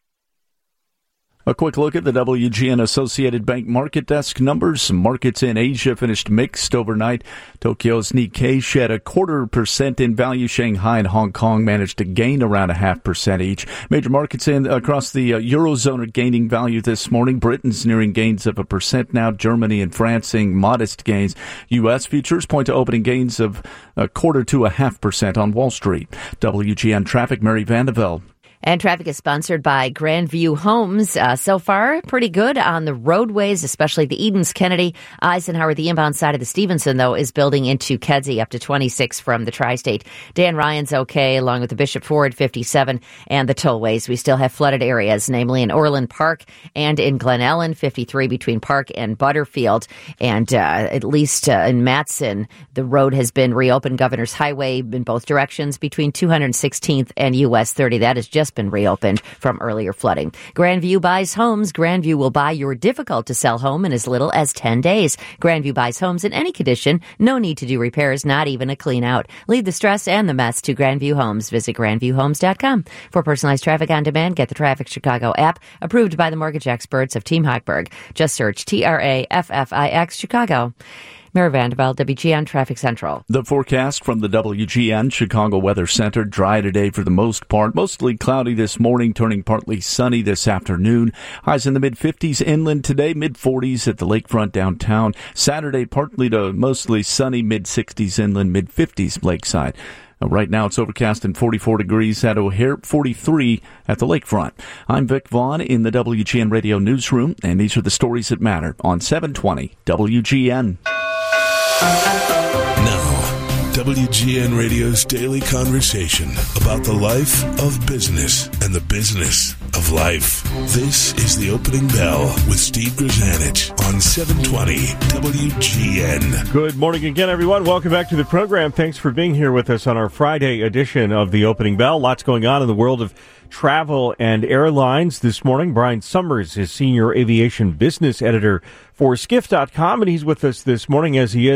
A quick look at the WGN Associated Bank market desk numbers. Markets in Asia finished mixed overnight. Tokyo's Nikkei shed 0.25% in value. Shanghai and Hong Kong managed to gain around 0.5% each. Major markets across the Eurozone are gaining value this morning. Britain's nearing gains of 1% now. Germany and France seeing modest gains. U.S. futures point to opening gains of 0.25% to 0.5% on Wall Street. WGN traffic, Mary Vandevelde. And traffic is sponsored by Grandview Homes. So far, pretty good on the roadways, especially the Edens, Kennedy, Eisenhower. The inbound side of the Stevenson, though, is building into Kedzie up to 26 from the Tri-State. Dan Ryan's okay, along with the Bishop Ford 57 and the tollways. We still have flooded areas, namely in Orland Park and in Glen Ellen, 53 between Park and Butterfield. And at least in Matson, the road has been reopened. Governor's Highway in both directions between 216th and US 30. That has just been reopened from earlier flooding. Grandview buys homes. Grandview will buy your difficult to sell home in as little as 10 days. Grandview buys homes in any condition. No need to do repairs, not even a clean out. Leave the stress and the mess to Grandview Homes. Visit grandviewhomes.com. For personalized traffic on demand, get the Traffic Chicago app, approved by the mortgage experts of Team Hochberg. Just search TRAFFIX Chicago. Mary Vandevelde, WGN Traffic Central. The forecast from the WGN Chicago Weather Center. Dry today for the most part. Mostly cloudy this morning, turning partly sunny this afternoon. Highs in the mid-50s inland today, mid-40s at the lakefront downtown. Saturday, partly to mostly sunny, mid-60s inland, mid-50s lakeside. Right now it's overcast and 44 degrees at O'Hare, 43 at the lakefront. I'm Vic Vaughn in the WGN Radio Newsroom, and these are the stories that matter on 720 WGN. Now, WGN Radio's daily conversation about the life of business and the business of life. This is the opening bell with Steve Grzanich on 720 WGN. Good morning again, everyone. Welcome back to the program. Thanks for being here with us on our Friday edition of the opening bell. Lots going on in the world of travel and airlines this morning. Brian Summers is Senior Aviation Business Editor for Skift.com, and he's with us this morning, as he is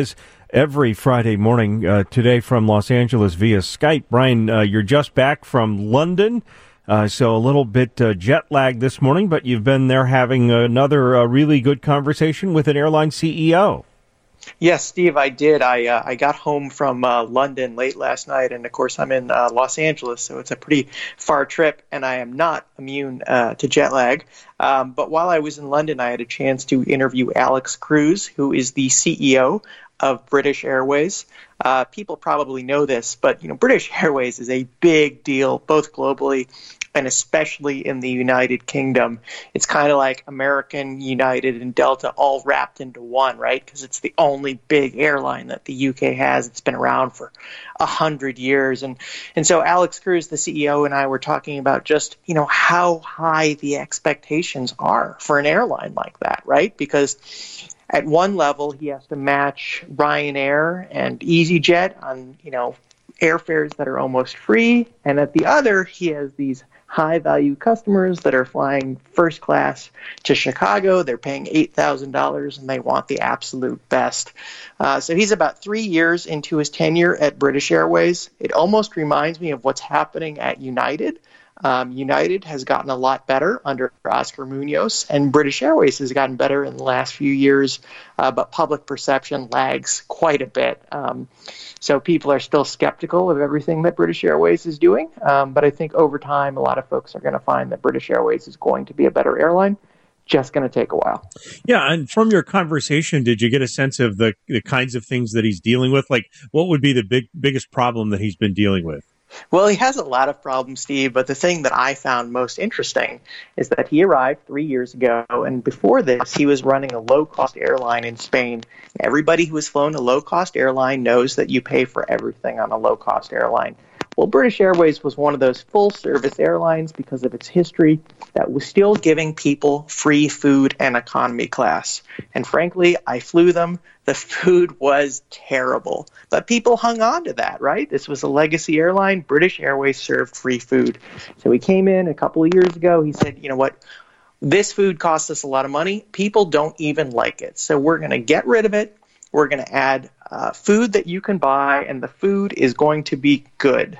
every Friday morning, today from Los Angeles via Skype. Brian, you're just back from London, so a little bit jet lag this morning, but you've been there having another really good conversation with an airline CEO. Yes, Steve, I did. I got home from London late last night, and of course I'm in Los Angeles, so it's a pretty far trip, and I am not immune to jet lag. But while I was in London, I had a chance to interview Alex Cruz, who is the CEO of British Airways. People probably know this, but British Airways is a big deal, both globally and especially in the United Kingdom. It's kind of like American, United, and Delta all wrapped into one, right? Because it's the only big airline that the UK has. It's been around for 100 years. And so Alex Cruz, the CEO, and I were talking about just, how high the expectations are for an airline like that, right? Because at one level, he has to match Ryanair and EasyJet on, airfares that are almost free. And at the other, he has these high-value customers that are flying first class to Chicago. They're paying $8,000, and they want the absolute best. So he's about 3 years into his tenure at British Airways. It almost reminds me of what's happening at United. United has gotten a lot better under Oscar Munoz, and British Airways has gotten better in the last few years, but public perception lags quite a bit. So people are still skeptical of everything that British Airways is doing, but I think over time a lot of folks are going to find that British Airways is going to be a better airline. Just going to take a while. Yeah, and from your conversation, did you get a sense of the kinds of things that he's dealing with? Like, what would be the biggest problem that he's been dealing with? Well, he has a lot of problems, Steve, but the thing that I found most interesting is that he arrived 3 years ago, and before this, he was running a low-cost airline in Spain. Everybody who has flown a low-cost airline knows that you pay for everything on a low-cost airline. Well, British Airways was one of those full-service airlines because of its history that was still giving people free food and economy class. And frankly, I flew them. The food was terrible. But people hung on to that, right? This was a legacy airline. British Airways served free food. So he came in a couple of years ago. He said, you know what? This food costs us a lot of money. People don't even like it. So we're going to get rid of it. We're going to add food that you can buy, and the food is going to be good.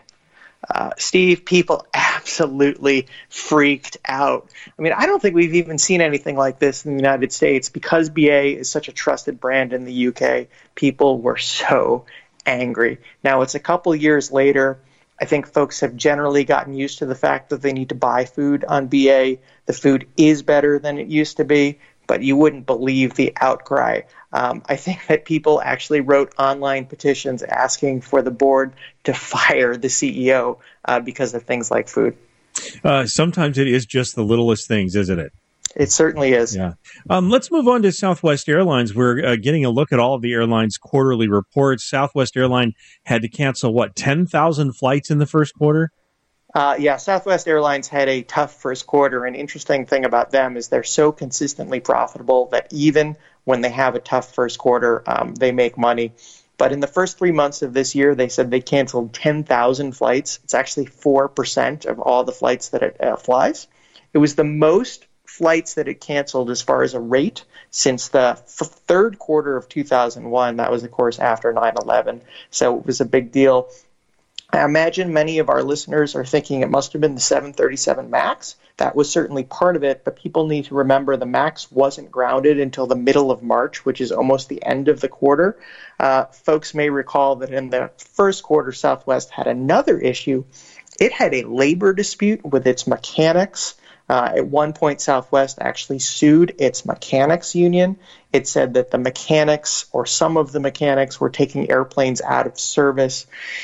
Steve, people absolutely freaked out. I mean, I don't think we've even seen anything like this in the United States. Because BA is such a trusted brand in the UK, people were so angry. Now, it's a couple years later. I think folks have generally gotten used to the fact that they need to buy food on BA. The food is better than it used to be, but you wouldn't believe the outcry. I think that people actually wrote online petitions asking for the board to fire the CEO because of things like food. Sometimes it is just the littlest things, isn't it? It certainly is. Yeah. Let's move on to Southwest Airlines. We're getting a look at all of the airlines' quarterly reports. Southwest Airline had to cancel, 10,000 flights in the first quarter? Southwest Airlines had a tough first quarter. An interesting thing about them is they're so consistently profitable that even when they have a tough first quarter, they make money. But in the first 3 months of this year, they said they canceled 10,000 flights. It's actually 4% of all the flights that it flies. It was the most flights that it canceled as far as a rate since the third quarter of 2001. That was, of course, after 9/11. So it was a big deal. I imagine many of our listeners are thinking it must have been the 737 MAX. That was certainly part of it, but people need to remember the MAX wasn't grounded until the middle of March, which is almost the end of the quarter. Folks may recall that in the first quarter, Southwest had another issue. It had a labor dispute with its mechanics. At one point, Southwest actually sued its mechanics union. It said that the mechanics, or some of the mechanics, were taking airplanes out of service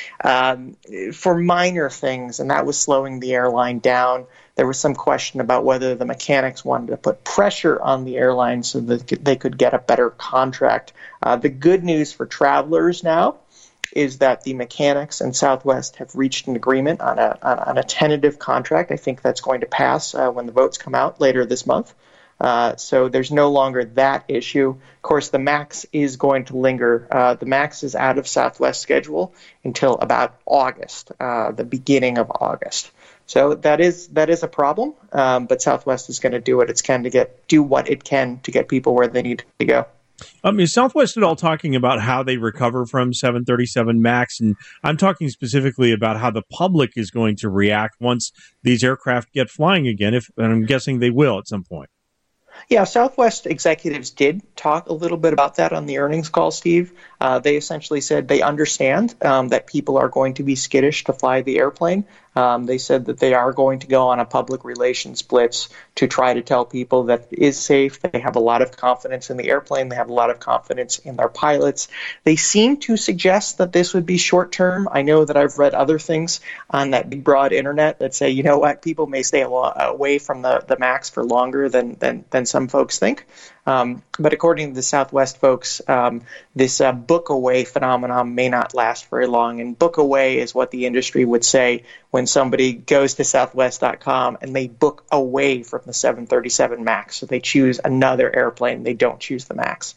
for minor things, and that was slowing the airline down. There was some question about whether the mechanics wanted to put pressure on the airline so that they could get a better contract. The good news for travelers now is that the mechanics and Southwest have reached an agreement on a tentative contract. I think that's going to pass when the votes come out later this month. So there's no longer that issue. Of course, the MAX is going to linger. The MAX is out of Southwest schedule until about August, the beginning of August. So that is a problem, but Southwest is going to do what it can to get people where they need to go. Is Southwest at all talking about how they recover from 737 MAX? And I'm talking specifically about how the public is going to react once these aircraft get flying again, and I'm guessing they will at some point. Yeah, Southwest executives did talk a little bit about that on the earnings call, Steve. They essentially said they understand that people are going to be skittish to fly the airplane. They said that they are going to go on a public relations blitz to try to tell people that it is safe. They have a lot of confidence in the airplane. They have a lot of confidence in their pilots. They seem to suggest that this would be short term. I know that I've read other things on that big broad internet that say, you know what, people may stay away from the MAX for longer than some folks think. But according to the Southwest folks, this book away phenomenon may not last very long. And book away is what the industry would say when somebody goes to southwest.com and they book away from the 737 MAX. So they choose another airplane. They don't choose the MAX.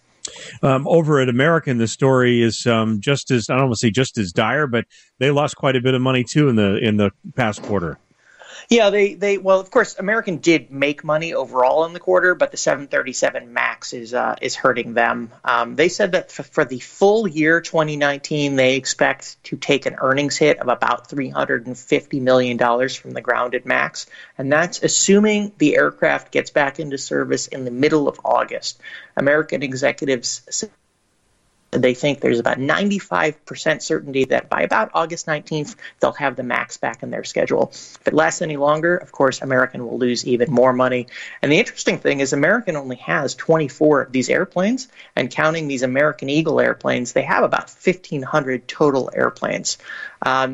Over at American, the story is just as, I don't want to say just as dire, but they lost quite a bit of money too in the past quarter. Yeah, well, of course, American did make money overall in the quarter, but the 737 MAX is hurting them. They said that for the full year 2019, they expect to take an earnings hit of about $350 million from the grounded MAX, and that's assuming the aircraft gets back into service in the middle of August. American executives said they think there's about 95% certainty that by about August 19th, they'll have the MAX back in their schedule. If it lasts any longer, of course, American will lose even more money. And the interesting thing is American only has 24 of these airplanes, and counting these American Eagle airplanes, they have about 1,500 total airplanes. The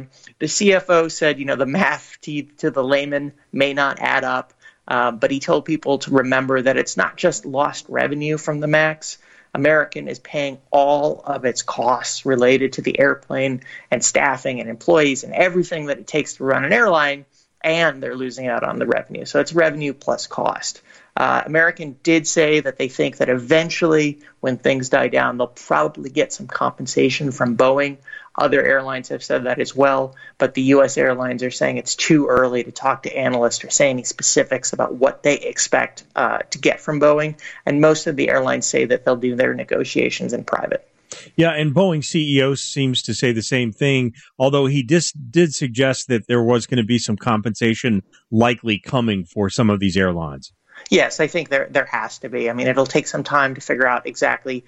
CFO said, the math to the layman may not add up, but he told people to remember that it's not just lost revenue from the MAX. American is paying all of its costs related to the airplane and staffing and employees and everything that it takes to run an airline, and they're losing out on the revenue. So it's revenue plus cost. American did say that they think that eventually, when things die down, they'll probably get some compensation from Boeing. Other airlines have said that as well, but the U.S. airlines are saying it's too early to talk to analysts or say any specifics about what they expect to get from Boeing. And most of the airlines say that they'll do their negotiations in private. Yeah, and Boeing CEO seems to say the same thing, although he did suggest that there was going to be some compensation likely coming for some of these airlines. Yes, I think there has to be. I mean, it'll take some time to figure out exactly,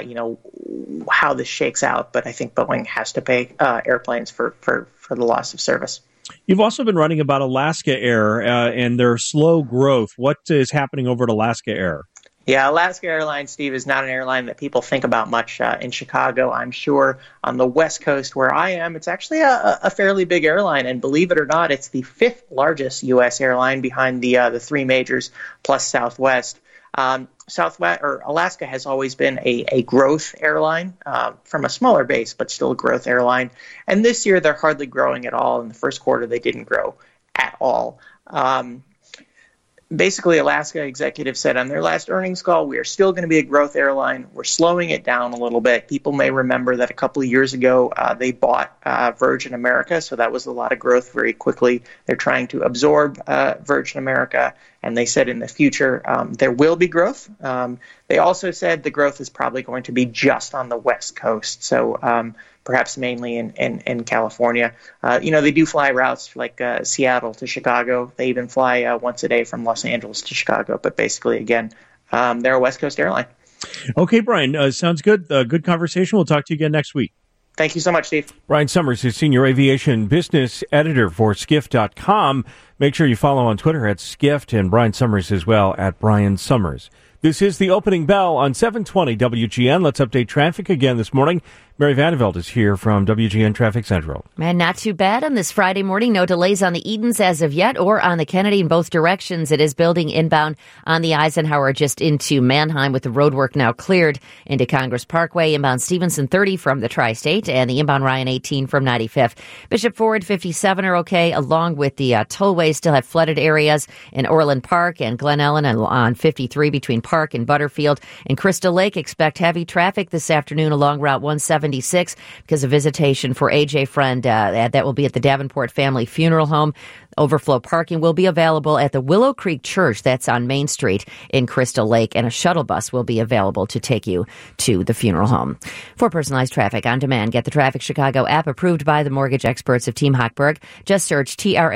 how this shakes out. But I think Boeing has to pay airplanes for the loss of service. You've also been writing about Alaska Air and their slow growth. What is happening over at Alaska Air? Yeah, Alaska Airlines, Steve, is not an airline that people think about much in Chicago. I'm sure on the West Coast where I am, it's actually a fairly big airline. And believe it or not, it's the fifth largest U.S. airline behind the three majors plus Southwest. Alaska has always been a growth airline from a smaller base, but still a growth airline. And this year, they're hardly growing at all. In the first quarter, they didn't grow at all. Basically, Alaska executives said on their last earnings call, we are still going to be a growth airline. We're slowing it down a little bit. People may remember that a couple of years ago, they bought Virgin America, so that was a lot of growth very quickly. They're trying to absorb Virgin America, and they said in the future there will be growth. They also said the growth is probably going to be just on the West Coast, so perhaps mainly in California. They do fly routes like Seattle to Chicago. They even fly once a day from Los Angeles to Chicago. But basically, again, they're a West Coast airline. Okay, Brian, sounds good. Good conversation. We'll talk to you again next week. Thank you so much, Steve. Brian Summers is Senior Aviation Business Editor for Skift.com. Make sure you follow on Twitter at Skift and Brian Summers as well at Brian Summers. This is the opening bell on 720 WGN. Let's update traffic again this morning. Mary Vanderveld is here from WGN Traffic Central. And not too bad on this Friday morning. No delays on the Edens as of yet or on the Kennedy in both directions. It is building inbound on the Eisenhower just into Manheim with the roadwork now cleared into Congress Parkway. Inbound Stevenson 30 from the Tri-State and the inbound Ryan 18 from 95th. Bishop Ford 57 are okay, along with the tollways still have flooded areas in Orland Park and Glen Ellen and on 53 between Park and Butterfield. And Crystal Lake expect heavy traffic this afternoon along Route 170 76 because of visitation for A.J. Friend. That will be at the Davenport Family Funeral Home. Overflow parking will be available at the Willow Creek Church. That's on Main Street in Crystal Lake, and a shuttle bus will be available to take you to the funeral home. For personalized traffic on demand, get the Traffic Chicago app approved by the mortgage experts of Team Hochberg. Just search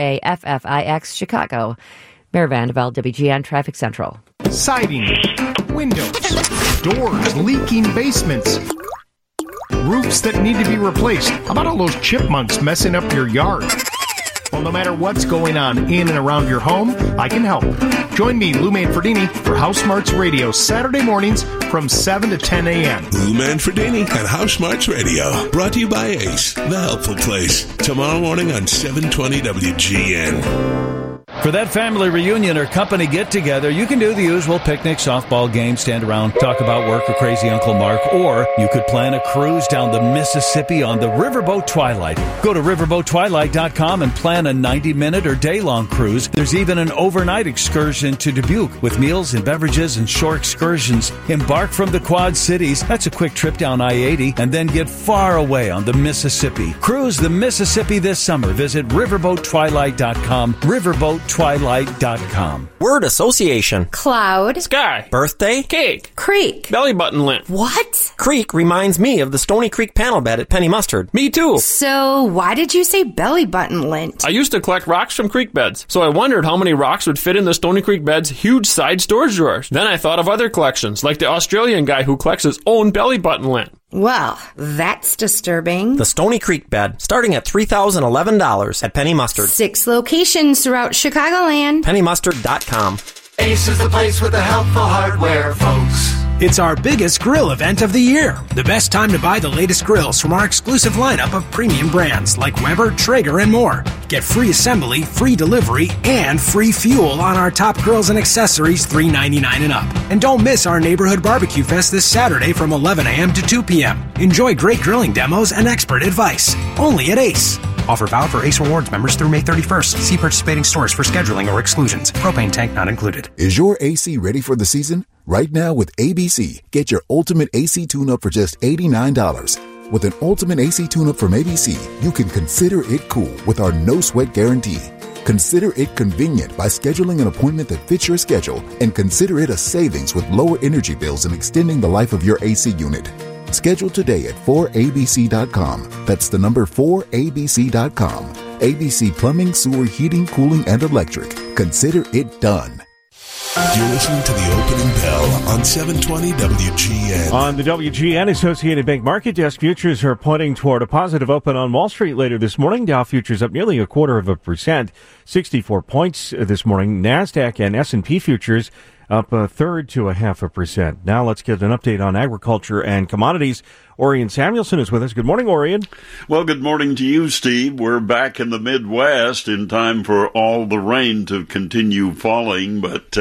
TRAFFIX Chicago. Mayor Vandervelde, WGN Traffic Central. Siding, windows, doors, leaking basements, roofs that need to be replaced. How about all those chipmunks messing up your yard? Well, no matter what's going on in and around your home, I can help. Join me, Lou Manfredini, for House Smarts Radio, Saturday mornings from 7 to 10 a.m. Lou Manfredini at House Smarts Radio. Brought to you by Ace, the helpful place. Tomorrow morning on 720 WGN. For that family reunion or company get-together, you can do the usual picnic, softball game, stand around, talk about work or crazy Uncle Mark, or you could plan a cruise down the Mississippi on the Riverboat Twilight. Go to riverboattwilight.com and plan a 90-minute or day-long cruise. There's even an overnight excursion to Dubuque with meals and beverages and shore excursions. Embark from the Quad Cities. That's a quick trip down I-80 and then get far away on the Mississippi. Cruise the Mississippi this summer. Visit riverboattwilight.com. riverboattwilight.com. Word association. Cloud. Sky. Birthday. Cake. Creek. Belly button lint. What? Creek reminds me of the Stony Creek panel bed at Penny Mustard. Me too. So why did you say belly button lint? I used to collect rocks from creek beds, so I wondered how many rocks would fit in the Stony Creek bed's huge side storage drawers. Then I thought of other collections, like the Australian guy who collects his own belly button lint. Well, that's disturbing. The Stony Creek bed, starting at $3,011 at Penny Mustard. 6 locations throughout Chicagoland. PennyMustard.com. Ace is the place with the helpful hardware, folks. It's our biggest grill event of the year. The best time to buy the latest grills from our exclusive lineup of premium brands like Weber, Traeger, and more. Get free assembly, free delivery, and free fuel on our top grills and accessories $3.99 and up. And don't miss our Neighborhood Barbecue Fest this Saturday from 11 a.m. to 2 p.m. Enjoy great grilling demos and expert advice. Only at Ace. Offer valid for Ace Rewards members through May 31st. See participating stores for scheduling or exclusions. Propane tank not included. Is your AC ready for the season? Right now with ABC, get your ultimate AC tune-up for just $89. With an ultimate AC tune-up from ABC, you can consider it cool with our no-sweat guarantee. Consider it convenient by scheduling an appointment that fits your schedule, and consider it a savings with lower energy bills and extending the life of your AC unit. Schedule today at 4abc.com. That's the number 4abc.com. ABC Plumbing, Sewer, Heating, Cooling, and Electric. Consider it done. You're listening to the opening bell on 720 WGN. On the WGN Associated Bank Market Desk, futures are pointing toward a positive open on Wall Street later this morning. Dow futures up nearly 0.25%, 64 points this morning. NASDAQ and S&P futures up 1/3 to 0.5%. Now let's get an update on agriculture and commodities. Orion Samuelson is with us. Good morning, Orion. Well, good morning to you, Steve. We're back in the Midwest in time for all the rain to continue falling, but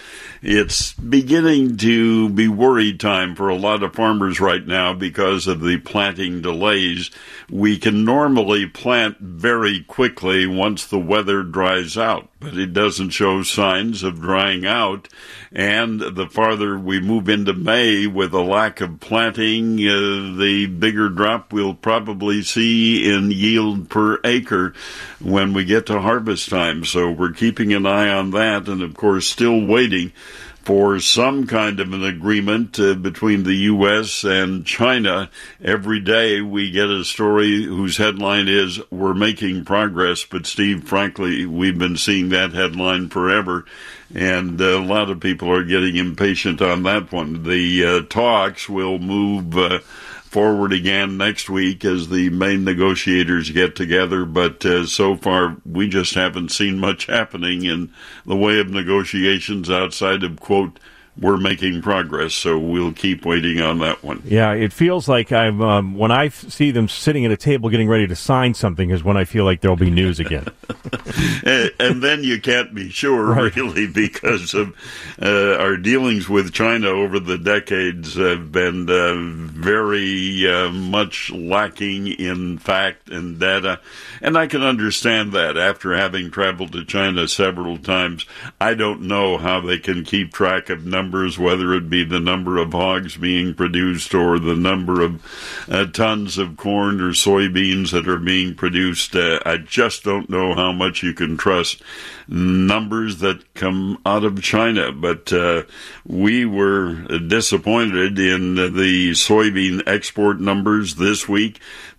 it's beginning to be worry time for a lot of farmers right now because of the planting delays. We can normally plant very quickly once the weather dries out, but it doesn't show signs of drying out. And the farther we move into May with a lack of planting, the bigger drop we'll probably see in yield per acre when we get to harvest time. So we're keeping an eye on that, and of course still waiting for some kind of an agreement between the U.S. and China. Every day we get a story whose headline is, "We're making progress." But Steve, frankly, we've been seeing that headline forever, and a lot of people are getting impatient on that one. The talks will move forward again next week as the main negotiators get together, but so far we just haven't seen much happening in the way of negotiations outside of, quote, "we're making progress," so we'll keep waiting on that one. Yeah, it feels like when I see them sitting at a table getting ready to sign something is when I feel like there'll be news again. And then you can't be sure, really, because of our dealings with China over the decades have been very much lacking in fact and data. And I can understand that after having traveled to China several times. I don't know how they can keep track of numbers, whether it be the number of hogs being produced or the number of tons of corn or soybeans that are being produced. I just don't know how much you can trust numbers that come out of China. But we were disappointed in the soybean export numbers this week.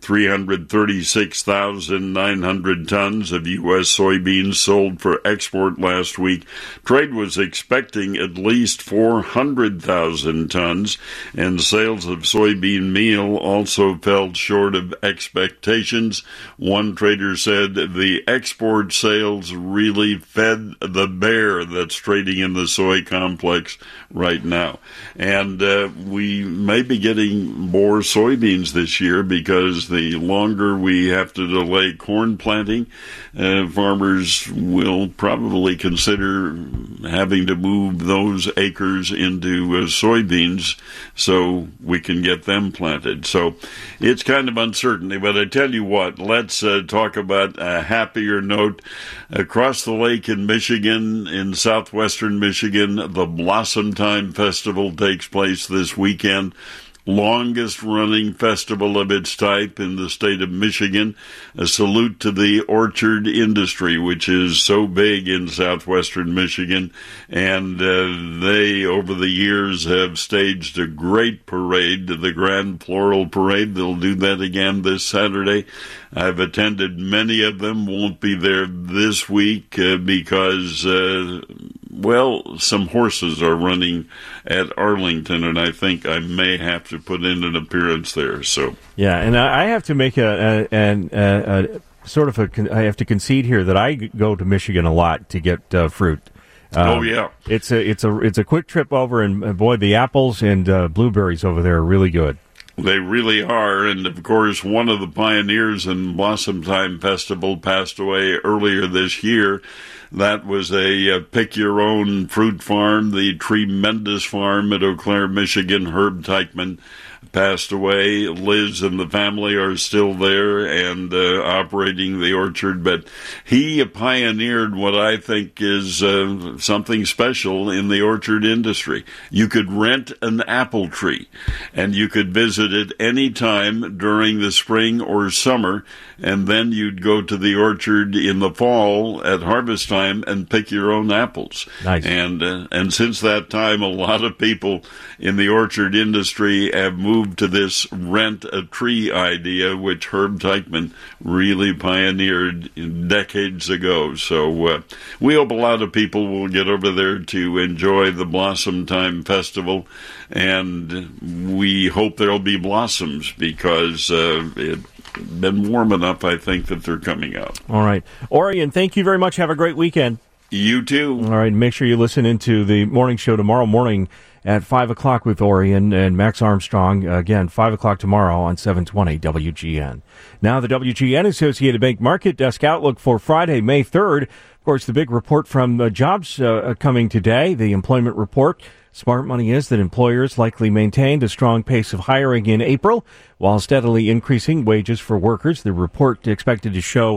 336,900 tons of U.S. soybeans sold for export last week. Trade was expecting at least 400,000 tons, and sales of soybean meal also fell short of expectations. One trader said the export sales really fed the bear that's trading in the soy complex right now. And we may be getting more soybeans this year because the longer we have to delay corn planting, farmers will probably consider having to move those acres into soybeans so we can get them planted. So it's kind of uncertainty. But I tell you what, let's talk about a happier note. Across the lake in Michigan, in southwestern Michigan, the Blossom Time Festival takes place this weekend. Longest running festival of its type in the state of Michigan. A salute to the orchard industry, which is so big in southwestern Michigan. And they, over the years, have staged a great parade, the Grand Floral Parade. They'll do that again this Saturday. I've attended many of them, won't be there this week because, some horses are running at Arlington, and I think I may have to put in an appearance there. So yeah, and I have to make I have to concede here that I go to Michigan a lot to get fruit. It's a quick trip over, and boy, the apples and blueberries over there are really good. They really are, and of course, one of the pioneers in Blossom Time Festival passed away earlier this year. That was a pick-your-own fruit farm, the Tremendous Farm at Eau Claire, Michigan. Herb Teichman passed away. Liz and the family are still there and operating the orchard, but he pioneered what I think is something special in the orchard industry. You could rent an apple tree, and you could visit it any time during the spring or summer, and then you'd go to the orchard in the fall at harvest time and pick your own apples. Nice. And since that time, a lot of people in the orchard industry have moved to this rent a tree idea, which Herb Teichman really pioneered decades ago. So we hope a lot of people will get over there to enjoy the Blossom Time Festival, and we hope there'll be blossoms because it's been warm enough, I think, that they're coming out. All right. Orion, thank you very much. Have a great weekend. You too. All right. Make sure you listen into the morning show tomorrow morning at 5 o'clock with Orion and Max Armstrong. Again, 5 o'clock tomorrow on 720 WGN. Now the WGN Associated Bank Market Desk Outlook for Friday, May 3rd. Of course, the big report from jobs coming today, the employment report. Smart money is that employers likely maintained a strong pace of hiring in April while steadily increasing wages for workers. The report expected to show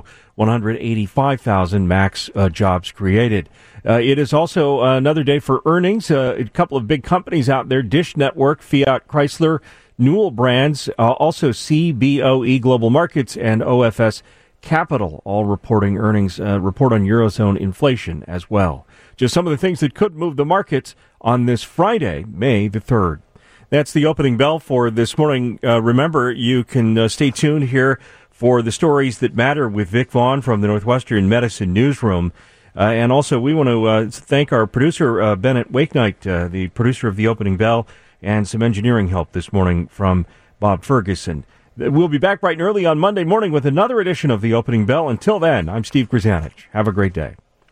185,000 max jobs created. It is also another day for earnings. A couple of big companies out there, Dish Network, Fiat Chrysler, Newell Brands, also CBOE Global Markets, and OFS Capital, all reporting earnings, report on Eurozone inflation as well. Just some of the things that could move the markets on this Friday, May the 3rd. That's the opening bell for this morning. Remember, you can stay tuned here for the stories that matter with Vic Vaughn from the Northwestern Medicine Newsroom. And also, we want to thank our producer, Bennett Wakenight, the producer of the opening bell, and some engineering help this morning from Bob Ferguson. We'll be back bright and early on Monday morning with another edition of the opening bell. Until then, I'm Steve Grzanich. Have a great day.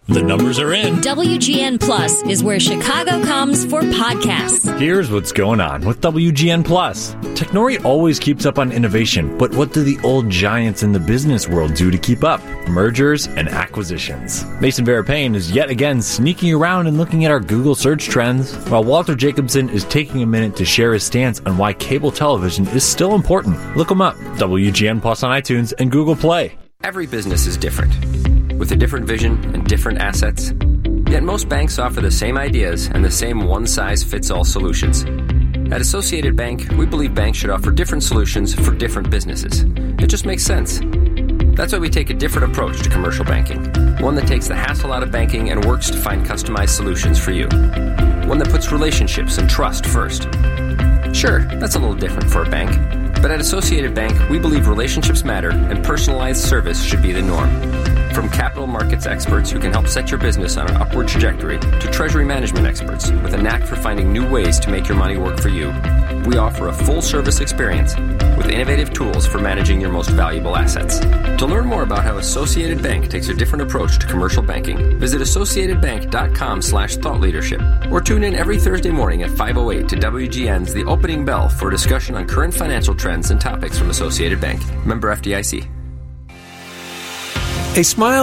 The numbers are in. WGN Plus is where Chicago comes for podcasts. Here's what's going on with WGN Plus. Technori always keeps up on innovation, but what do the old giants in the business world do to keep up? Mergers and acquisitions. Mason Verapane is yet again sneaking around and looking at our Google search trends, while Walter Jacobson is taking a minute to share his stance on why cable television is still important. Look him up. WGN Plus on iTunes and Google Play. Every business is different, with a different vision and different assets. Yet most banks offer the same ideas and the same one-size-fits-all solutions. At Associated Bank, we believe banks should offer different solutions for different businesses. It just makes sense. That's why we take a different approach to commercial banking. One that takes the hassle out of banking and works to find customized solutions for you. One that puts relationships and trust first. Sure, that's a little different for a bank. But at Associated Bank, we believe relationships matter and personalized service should be the norm. From capital markets experts who can help set your business on an upward trajectory to treasury management experts with a knack for finding new ways to make your money work for you, we offer a full-service experience with innovative tools for managing your most valuable assets. To learn more about how Associated Bank takes a different approach to commercial banking, visit associatedbank.com/thoughtleadership or tune in every Thursday morning at 5:08 to WGN's The Opening Bell for a discussion on current financial trends and topics from Associated Bank. Member FDIC. A smile